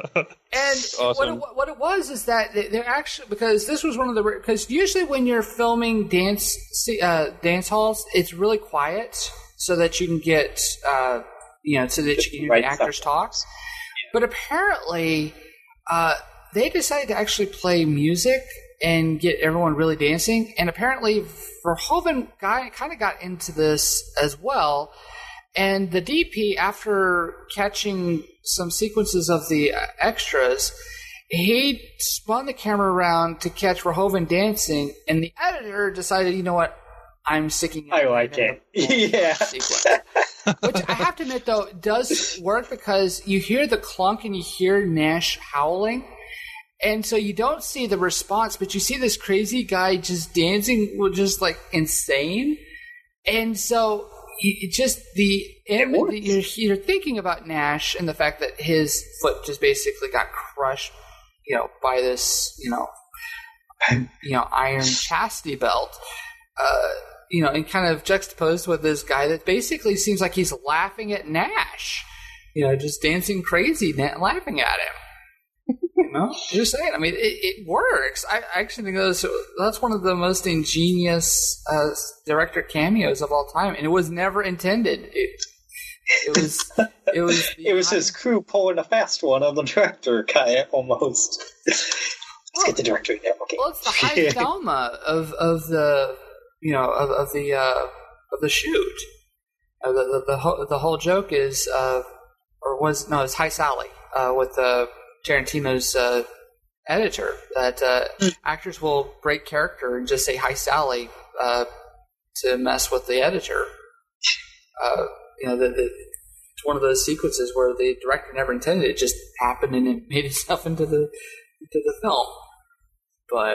And Awesome. what, it, what it was is that they- they're actually, because this was one of the, because usually when you're filming dance uh, dance halls, it's really quiet so that you can get, uh, you know, so that you can hear Right the actors stuff. talk. But apparently, uh, they decided to actually play music and get everyone really dancing. And apparently, Verhoeven guy kind of got into this as well. And the D P, after catching some sequences of the uh, extras, he spun the camera around to catch Verhoeven dancing, and the editor decided, you know what, I'm sticking I like in it. the Yeah. sequence. Which I have to admit, though, does work because you hear the clunk and you hear Nash howling. And so you don't see the response, but you see this crazy guy just dancing, just like insane. And so you, just the, im- works. the you're, you're thinking about Nash and the fact that his foot just basically got crushed, you know, by this, you know, you know, iron chastity belt. Uh, you know, and kind of juxtaposed with this guy that basically seems like he's laughing at Nash. You know, just dancing crazy, na- laughing at him. You know, just saying. I mean, it, it works. I, I actually think that's that's one of the most ingenious uh, director cameos of all time, and it was never intended. It, it was. It was. the It was high- his crew pulling a fast one on the director, kind of almost. Let's Well, get the director in there. Okay. Well, it's the high Thelma of of the you know of, of the uh, of the shoot. Uh, the the the whole, the whole joke is, uh, or was no, it's High Sally uh, with uh, Tarantino's uh, editor that uh, actors will break character and just say Hi Sally uh, to mess with the editor. Uh, you know, the, the, it's one of those sequences where the director never intended it; just happened and it made itself into the into the film. But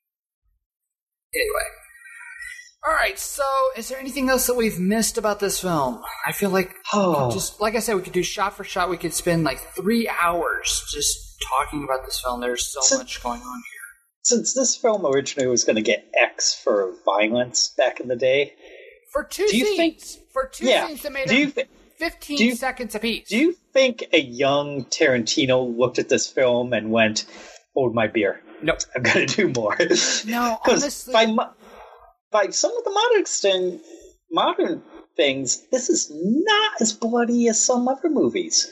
anyway. All right, so is there anything else that we've missed about this film? I feel like, Oh. just like I said, we could do shot for shot. We could spend like three hours just talking about this film. There's so So- much going on here. Since this film originally was going to get X for violence back in the day, For two Do you scenes, think- for two yeah, scenes that made do you up thi- fifteen do you- seconds apiece. do you think a young Tarantino looked at this film and went, "Hold my beer, Nope. I'm going to do more"? No, Because honestly, by mo- by some of the modern extent, modern things, this is not as bloody as some other movies.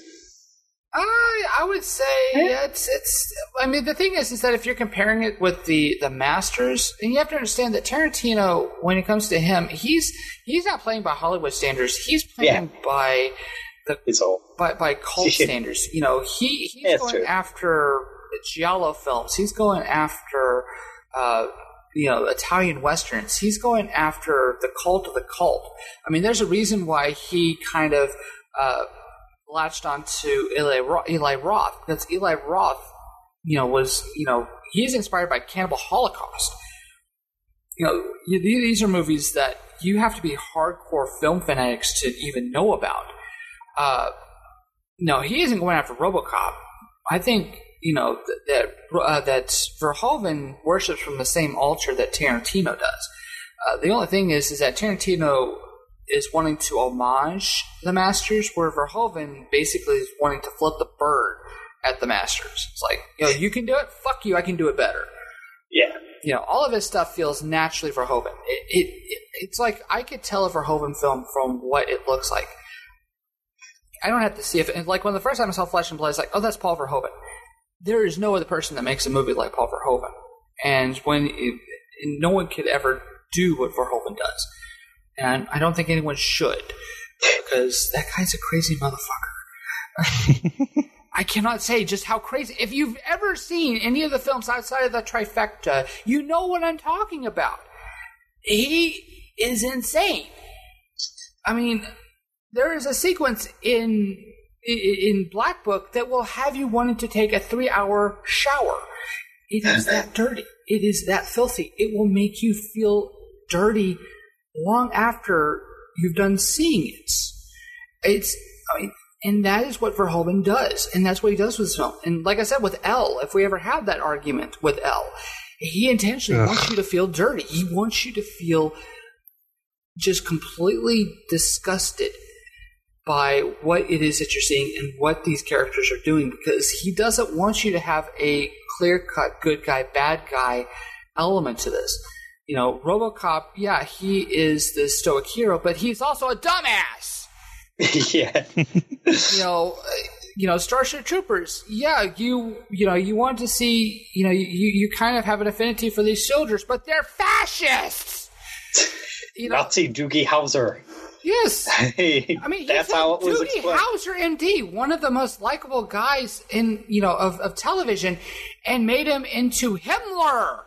I I would say it's it's. I mean, the thing is, is that if you're comparing it with the the masters, and you have to understand that Tarantino, when it comes to him, he's he's not playing by Hollywood standards. He's playing by the It's all by by cult standards. You know, he he's Yeah, it's going true. after giallo films. He's going after uh, you know Italian westerns. He's going after the cult of the cult. I mean, there's a reason why he kind of. Uh, latched onto Eli Roth, Eli Roth because Eli Roth, you know, was you know he's inspired by Cannibal Holocaust. You know, you, these are movies that you have to be hardcore film fanatics to even know about. Uh, no, he isn't going after RoboCop. I think you know that that, uh, that Verhoeven worships from the same altar that Tarantino does. Uh, the only thing is, is that Tarantino is wanting to homage the Masters, where Verhoeven basically is wanting to flip the bird at the Masters. It's like, you know, you can do it, fuck you, I can do it better. yeah. You know, all of his stuff feels naturally Verhoeven. It, it, it It's like I could tell a Verhoeven film from what it looks like. I don't have to see if it, like when the first time I saw Flesh and Blood, it's like, oh, that's Paul Verhoeven. There is no other person that makes a movie like Paul Verhoeven. And when it, no one could ever do what Verhoeven does. And I don't think anyone should, because that guy's a crazy motherfucker. I cannot say just how crazy. If you've ever seen any of the films outside of the trifecta, you know what I'm talking about. He is insane. I mean, there is a sequence in in Black Book that will have you wanting to take a three-hour shower. It is that dirty. It is that filthy. It will make you feel dirty long after you've done seeing it. It's, I mean, and that is what Verhoeven does, and that's what he does with this film. And like I said, with Elle, if we ever have that argument with Elle, he intentionally Ugh. wants you to feel dirty. He wants you to feel just completely disgusted by what it is that you're seeing and what these characters are doing, because he doesn't want you to have a clear-cut good guy, bad guy element to this. You know, RoboCop, yeah, he is the stoic hero, but he's also a dumbass. Yeah. you know, you know, Starship Troopers, yeah, you you know, you want to see, you know, you, you kind of have an affinity for these soldiers, but they're fascists. You know? Nazi Doogie Howser. Yes. Hey, I mean, he's that's how it was Doogie explained. Howser, M D, one of the most likable guys in, you know, of, of television, and made him into Himmler.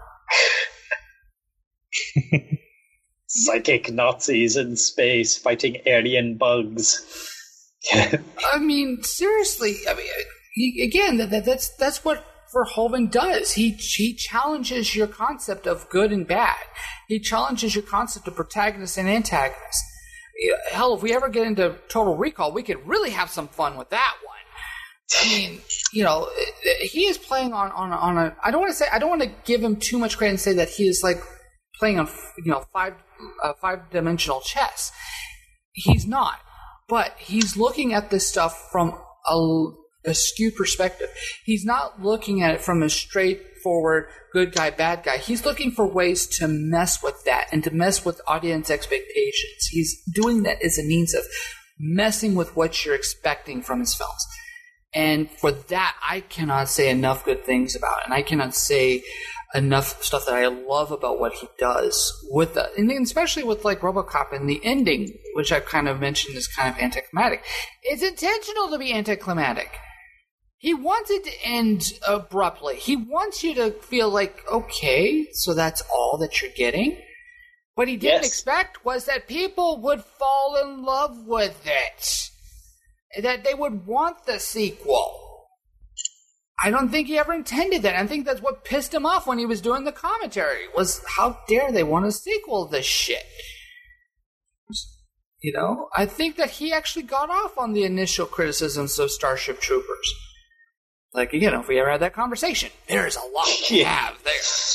Psychic Nazis in space fighting alien bugs. I mean, seriously. I mean, he, again, that, that, that's that's what Verhoeven does. He he challenges your concept of good and bad. He challenges your concept of protagonist and antagonist. Hell, if we ever get into Total Recall, we could really have some fun with that one. I mean, you know, he is playing on on on a. I don't want to say. I don't want to give him too much credit and say that he is like playing on, you know, five uh, five dimensional chess. He's not, but he's looking at this stuff from a, a skewed perspective. He's not looking at it from a straightforward good guy, bad guy. He's looking for ways to mess with that and to mess with audience expectations. He's doing that as a means of messing with what you're expecting from his films. And for that, I cannot say enough good things about it. And I cannot say enough stuff that I love about what he does with that. And especially with like RoboCop and the ending, which I've kind of mentioned is kind of anticlimactic. It's intentional to be anticlimactic. He wants it to end abruptly. He wants you to feel like, okay, so that's all that you're getting. What he didn't yes. expect was that people would fall in love with it. That they would want the sequel. I don't think he ever intended that. I think that's what pissed him off when he was doing the commentary, was how dare they want a sequel to this shit. You know, I think that he actually got off on the initial criticisms of Starship Troopers. Like, you know, if we ever had that conversation, there's a lot to yeah. have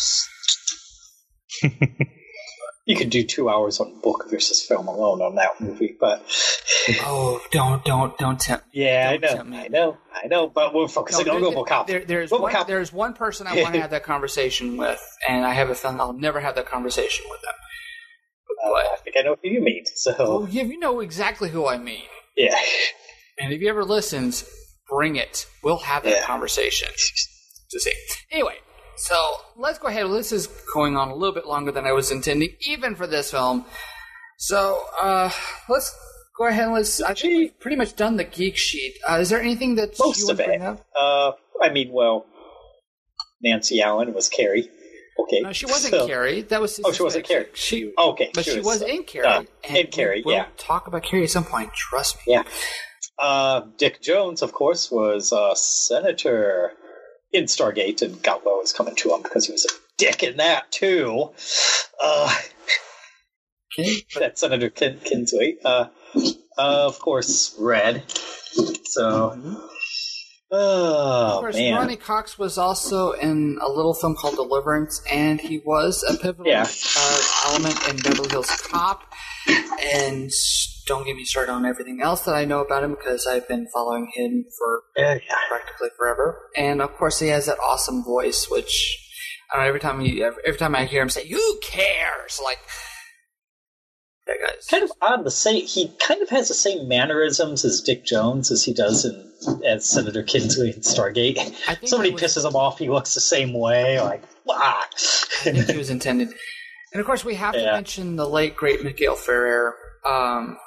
there. You could do two hours on book versus film alone on that movie, but oh, don't, don't, don't tempt me. Yeah, don't I know, tempt me. I know, I know. But we're focusing no, on there, RoboCop. There, there's RoboCop. one, there's one person I want to have that conversation with, and I have a feeling I'll never have that conversation with them. Uh, I think I know who you mean. So, well, yeah, you know exactly who I mean. Yeah. And if he ever listens, bring it. We'll have that yeah. conversation to see. Anyway. So let's go ahead. This is going on a little bit longer than I was intending, even for this film. So uh, let's go ahead and let's. I think we've pretty much done the geek sheet. Uh, is there anything that Most you want of to bring it. up? Uh, I mean, well, Nancy Allen was Carrie. Okay. No, she wasn't so, Carrie. That was. Oh, she wasn't Carrie. She. Okay. But she, she was, was in Carrie. Uh, and in Carrie. We'll yeah. Talk about Carrie at some point. Trust me. Yeah. Uh, Dick Jones, of course, was uh, Senator in Stargate, and got what was coming to him because he was a dick in that too. Uh, okay. That Senator Kin- Kinsway, uh, uh, of course, Red. So, mm-hmm. oh of course, man, Ronnie Cox was also in a little film called Deliverance, and he was a pivotal yeah. uh, element in Beverly Hills Cop. And don't get me started on everything else that I know about him, because I've been following him for uh, yeah. practically forever. And of course, he has that awesome voice, which I don't know, every time he, every, every time I hear him say, "Who cares?" Like that guy's kind of odd to say. He kind of has the same mannerisms as Dick Jones as he does in as Senator Kinsway in Stargate. Somebody was, pisses him off, he looks the same way. Like, wow. I think he was intended. And of course, we have to yeah. mention the late great Miguel Ferrer. Um,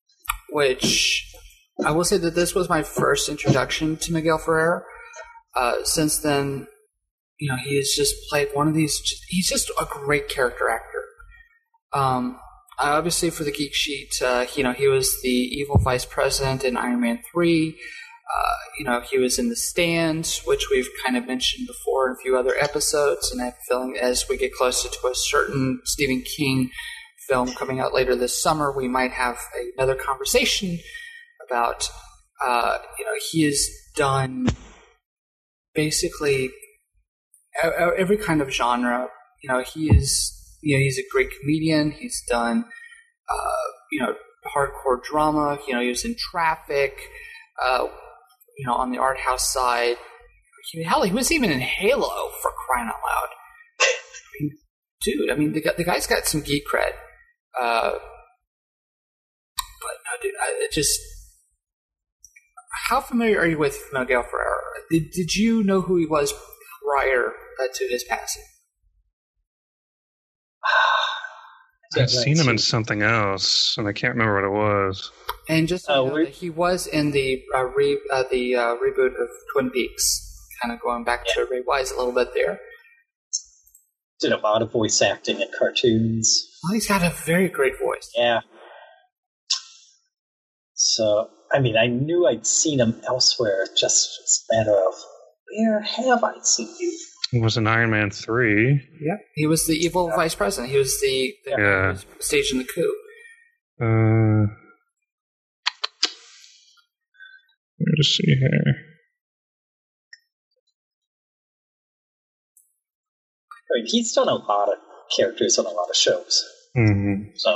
Which I will say that this was my first introduction to Miguel Ferrer. Uh, since then, you know, he has just played one of these. He's just a great character actor. Um, obviously, for the Geek Sheet, uh, you know, he was the evil vice president in Iron Man three. Uh, you know, he was in The Stand, which we've kind of mentioned before in a few other episodes. And I have a feeling as we get closer to a certain Stephen King film coming out later this summer, we might have another conversation about, uh, you know, he has done basically every kind of genre. You know, he is, you know, he's a great comedian. He's done, uh, you know, hardcore drama. You know, he was in Traffic, uh, you know, on the art house side. He, hell, he was even in Halo, for crying out loud. I mean, dude, I mean, the, the guy's got some geek cred. Uh, but no, dude, I, it just... How familiar are you with Miguel Ferrer? Did, did you know who he was prior uh, to his passing? I've seen him in something else, and I can't remember what it was. And just so uh, you know, he was in the uh, re, uh, the uh, reboot of Twin Peaks, kind of going back yeah. to Ray Wise a little bit there. Did a lot of voice acting in cartoons. Well, he's got a very great voice. Yeah. So, I mean, I knew I'd seen him elsewhere. Just it's a matter of where have I seen you? He was in Iron Man three. Yeah, he was the evil vice president. He was the, the yeah. was staging the coup. Uh, let me just see here. I mean, he's done a lot of characters on a lot of shows. Mm-hmm. So,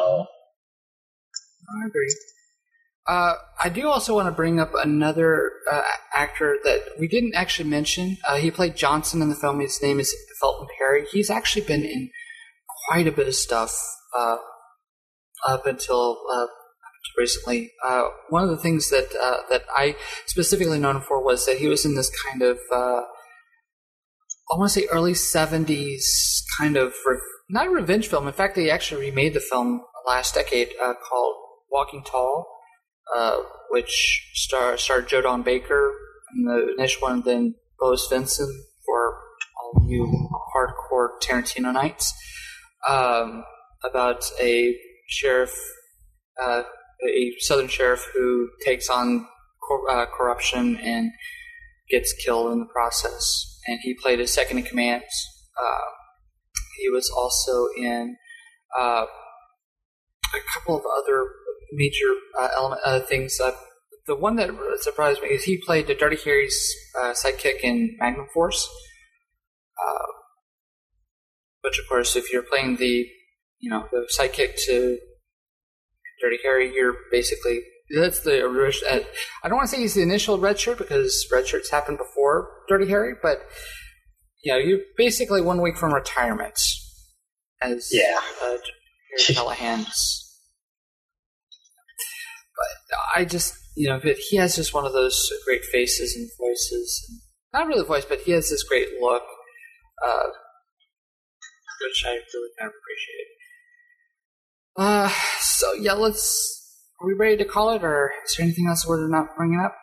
I agree. Uh, I do also want to bring up another uh, actor that we didn't actually mention. Uh, he played Johnson in the film. His name is Felton Perry. He's actually been in quite a bit of stuff uh, up until uh, recently. Uh, one of the things that uh, that I specifically known him for was that he was in this kind of, uh, I want to say early seventies kind of, re- not a revenge film. In fact, they actually remade the film last decade uh, called Walking Tall. Uh, which star, starred Joe Don Baker in the initial one, and then Bo Svensson for all you hardcore Tarantino nights, um, about a sheriff, uh, a southern sheriff who takes on cor- uh, corruption and gets killed in the process. And he played his second in command. Uh, he was also in uh, a couple of other major uh, element uh, things. Uh, the one that surprised me is he played the Dirty Harry's uh, sidekick in Magnum Force. Uh, which, of course, if you're playing the, you know, the sidekick to Dirty Harry, you're basically that's the original. Uh, I don't want to say he's the initial red shirt because red shirts happened before Dirty Harry, but you know, you're basically one week from retirement as yeah. uh, Harry Callahan's. But I just, you know, but he has just one of those great faces and voices. And not really voice, but he has this great look, uh, which I really kind of appreciate. Uh, so, yeah, let's... Are we ready to call it, or is there anything else we're not bringing up?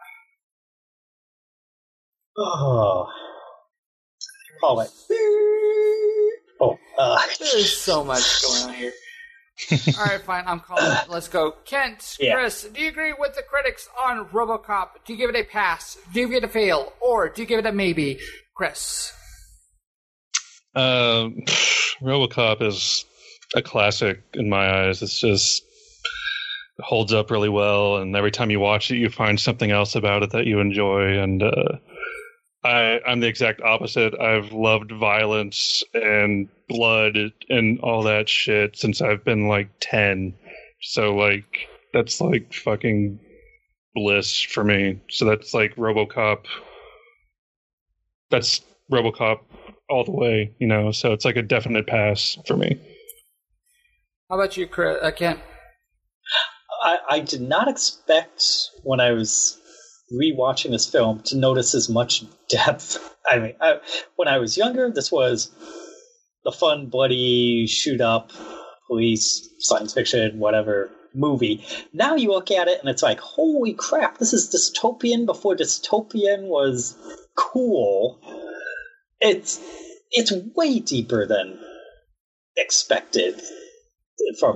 Oh. Call it. Oh, uh... There's so much going on here. All right, fine. I'm calling it. Let's go. Kent, yeah. Chris, do you agree with the critics on RoboCop? Do you give it a pass? Do you give it a fail? Or do you give it a maybe? Chris? Uh, RoboCop is a classic in my eyes. It's just it holds up really well, and every time you watch it, you find something else about it that you enjoy. And uh, I, I'm the exact opposite. I've loved violence and blood and all that shit since I've been like ten. So like that's like fucking bliss for me. So that's like RoboCop. That's RoboCop all the way, you know. So it's like a definite pass for me. How about you, Chris? Uh, Kent? I, I did not expect when I was rewatching this film to notice as much depth. I mean, I, when I was younger, this was the fun, bloody, shoot up, police, science fiction, whatever movie. Now you look at it and it's like, holy crap, this is dystopian before dystopian was cool. It's it's way deeper than expected from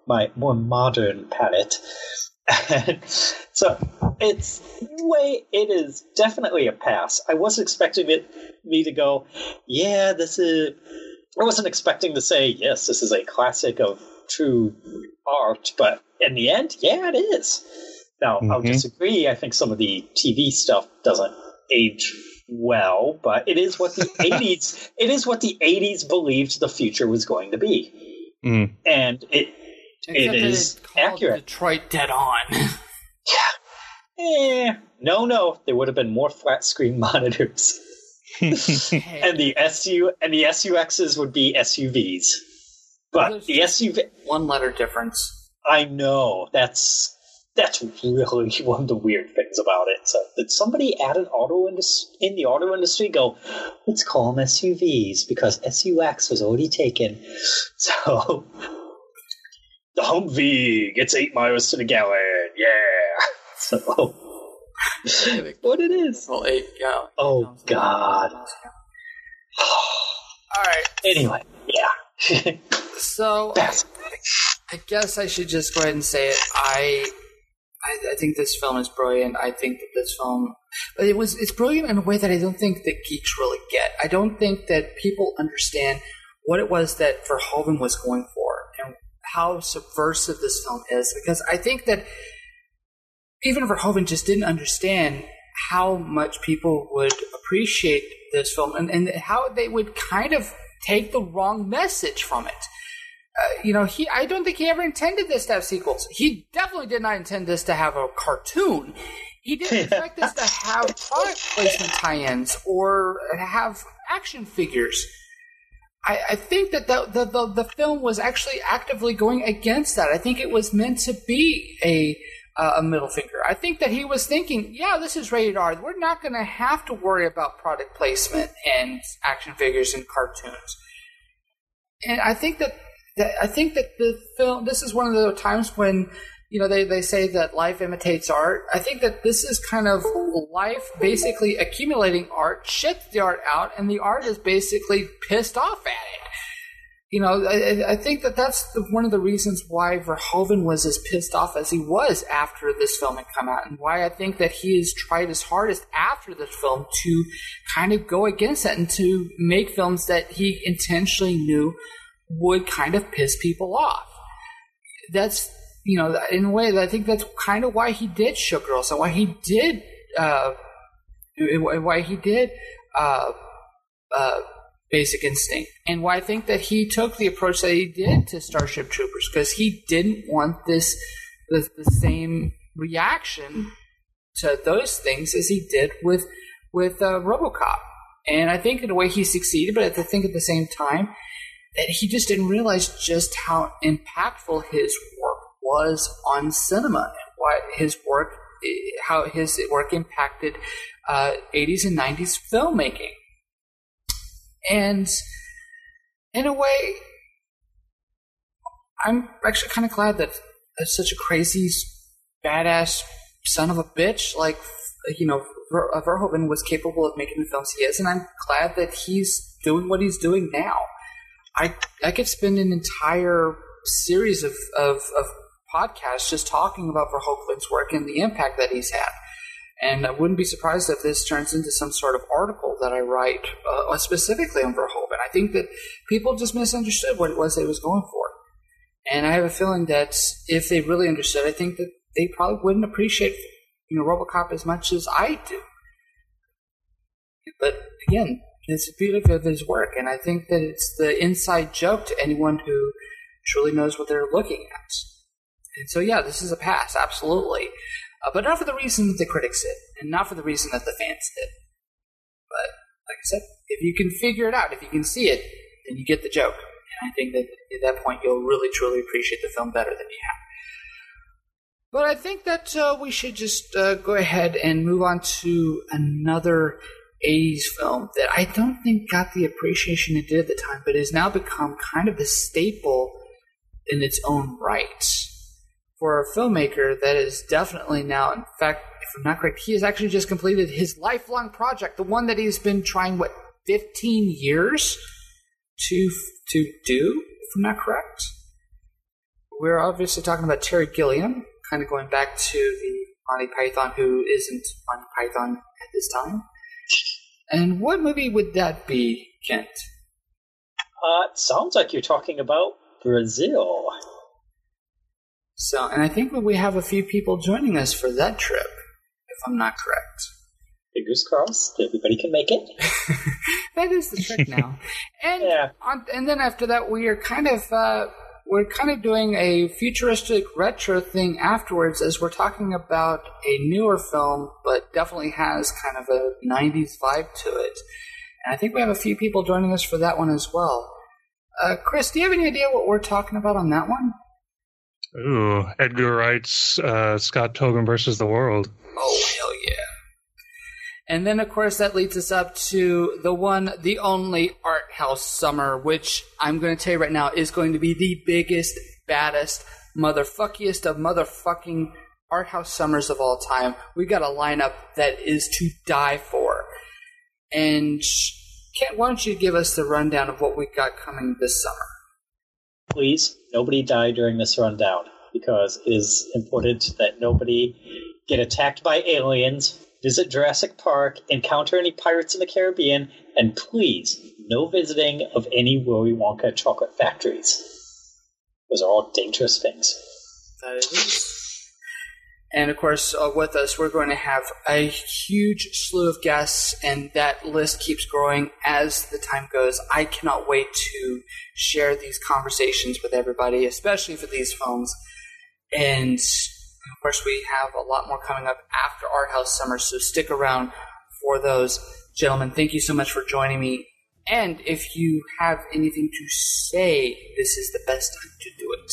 my more modern palate. And so it's way it is definitely a pass. I wasn't expecting it me to go, yeah, this is I wasn't expecting to say, yes, this is a classic of true art, but in the end, yeah, it is. Now, mm-hmm. I'll disagree. I think some of the T V stuff doesn't age well, but it is what the eighties it is what the eighties believed the future was going to be. Mm. And it Except it is accurate. Detroit dead on. Yeah. Eh, no, no. There would have been more flat screen monitors. Hey. And the S U and the S U Xs would be S U Vs. But There's the S U V one letter difference. I know. That's that's really one of the weird things about it. So did somebody at an auto industry in the auto industry go, let's call them S U Vs because S U X was already taken. So the Humvee gets eight miles to the gallon. Yeah. So what it is. Well, eight gallon. Oh God. All right. Anyway, yeah. So I, I guess I should just go ahead and say it. I, I I think this film is brilliant. I think that this film, but it was it's brilliant in a way that I don't think that geeks really get. I don't think that people understand what it was that Verhoeven was going for and how subversive this film is. Because I think that even Verhoeven just didn't understand how much people would appreciate this film and, and how they would kind of take the wrong message from it. Uh, you know, he I don't think he ever intended this to have sequels. He definitely did not intend this to have a cartoon. He didn't expect this to have product placement tie-ins or have action figures. I, I think that the, the, the, the film was actually actively going against that. I think it was meant to be a uh, a middle finger. I think that he was thinking, yeah, this is rated R. We're not going to have to worry about product placement and action figures and cartoons. And I think that, that I think that the film, this is one of the times when, you know, they, they say that life imitates art. I think that this is kind of life basically accumulating art, shits the art out, and the art is basically pissed off at it. You know, I, I think that that's the, one of the reasons why Verhoeven was as pissed off as he was after this film had come out, and why I think that he has tried his hardest after this film to kind of go against that and to make films that he intentionally knew would kind of piss people off. That's, you know, in a way, I think that's kind of why he did Showgirls and why he did, uh, why he did, uh, uh, Basic Instinct, and why I think that he took the approach that he did to Starship Troopers, because he didn't want this the, the same reaction to those things as he did with with uh, RoboCop. And I think in a way he succeeded, but I think at the same time that he just didn't realize just how impactful his work was on cinema, and what his work, how his work impacted uh, eighties and nineties filmmaking. And in a way, I'm actually kind of glad that, that such a crazy, badass son of a bitch like, you know, Ver, Verhoeven was capable of making the films he is, and I'm glad that he's doing what he's doing now. I I could spend an entire series of, of, of podcasts just talking about Verhoeven's work and the impact that he's had. And I wouldn't be surprised if this turns into some sort of article that I write uh, specifically on Verhoeven. I think that people just misunderstood what it was they was going for. And I have a feeling that if they really understood, I think that they probably wouldn't appreciate, you know, RoboCop as much as I do. But again, it's the beauty of his work, and I think that it's the inside joke to anyone who truly knows what they're looking at. And so, yeah, this is a pass, absolutely. Uh, but not for the reason that the critics did, and not for the reason that the fans did. But, like I said, if you can figure it out, if you can see it, then you get the joke. And I think that at that point you'll really, truly appreciate the film better than you have. But I think that uh, we should just uh, go ahead and move on to another eighties film that I don't think got the appreciation it did at the time, but has now become kind of a staple in its own right. For a filmmaker that is definitely now, in fact, if I'm not correct, he has actually just completed his lifelong project, the one that he's been trying, what, fifteen years to to do, if I'm not correct? we're obviously talking about Terry Gilliam, kind of going back to the Monty Python who isn't Monty Python at this time. And what movie would that be, Kent? Uh, it sounds like you're talking about Brazil. So, and I think we have a few people joining us for that trip, if I'm not correct. Fingers crossed, everybody can make it. That is the trick now. And yeah. on, and then after that, we are kind of uh, we're kind of doing a futuristic retro thing afterwards, as we're talking about a newer film, but definitely has kind of a nineties vibe to it. And I think we have a few people joining us for that one as well. Uh, Chris, do you have any idea what we're talking about on that one? Ooh, Edgar Wright's uh, Scott Pilgrim versus the World. Oh, hell yeah. And then, of course, that leads us up to the one, the only Art House Summer, which I'm going to tell you right now is going to be the biggest, baddest, motherfuckiest of motherfucking Art House Summers of all time. We got a lineup that is to die for. And Kent, why don't you give us the rundown of what we got coming this summer? Please, nobody die during this rundown, because it is important that nobody get attacked by aliens, visit Jurassic Park, encounter any pirates in the Caribbean, and please, no visiting of any Willy Wonka chocolate factories. Those are all dangerous things. That it is. And, of course, uh, with us, we're going to have a huge slew of guests, and that list keeps growing as the time goes. I cannot wait to share these conversations with everybody, especially for these films. And, of course, we have a lot more coming up after Art House Summer, so stick around for those. Gentlemen, thank you so much for joining me. And if you have anything to say, this is the best time to do it.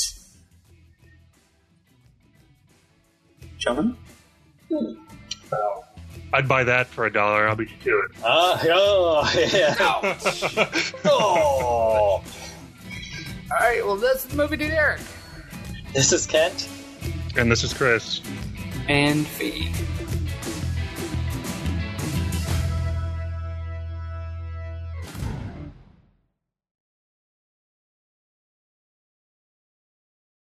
Gentlemen? Hmm. Well, I'd buy that for a dollar. I'll be to it. Ah, uh, oh, yeah. oh. All right, well, that's the movie, dude, Eric. This is Kent. And this is Chris. And Fee.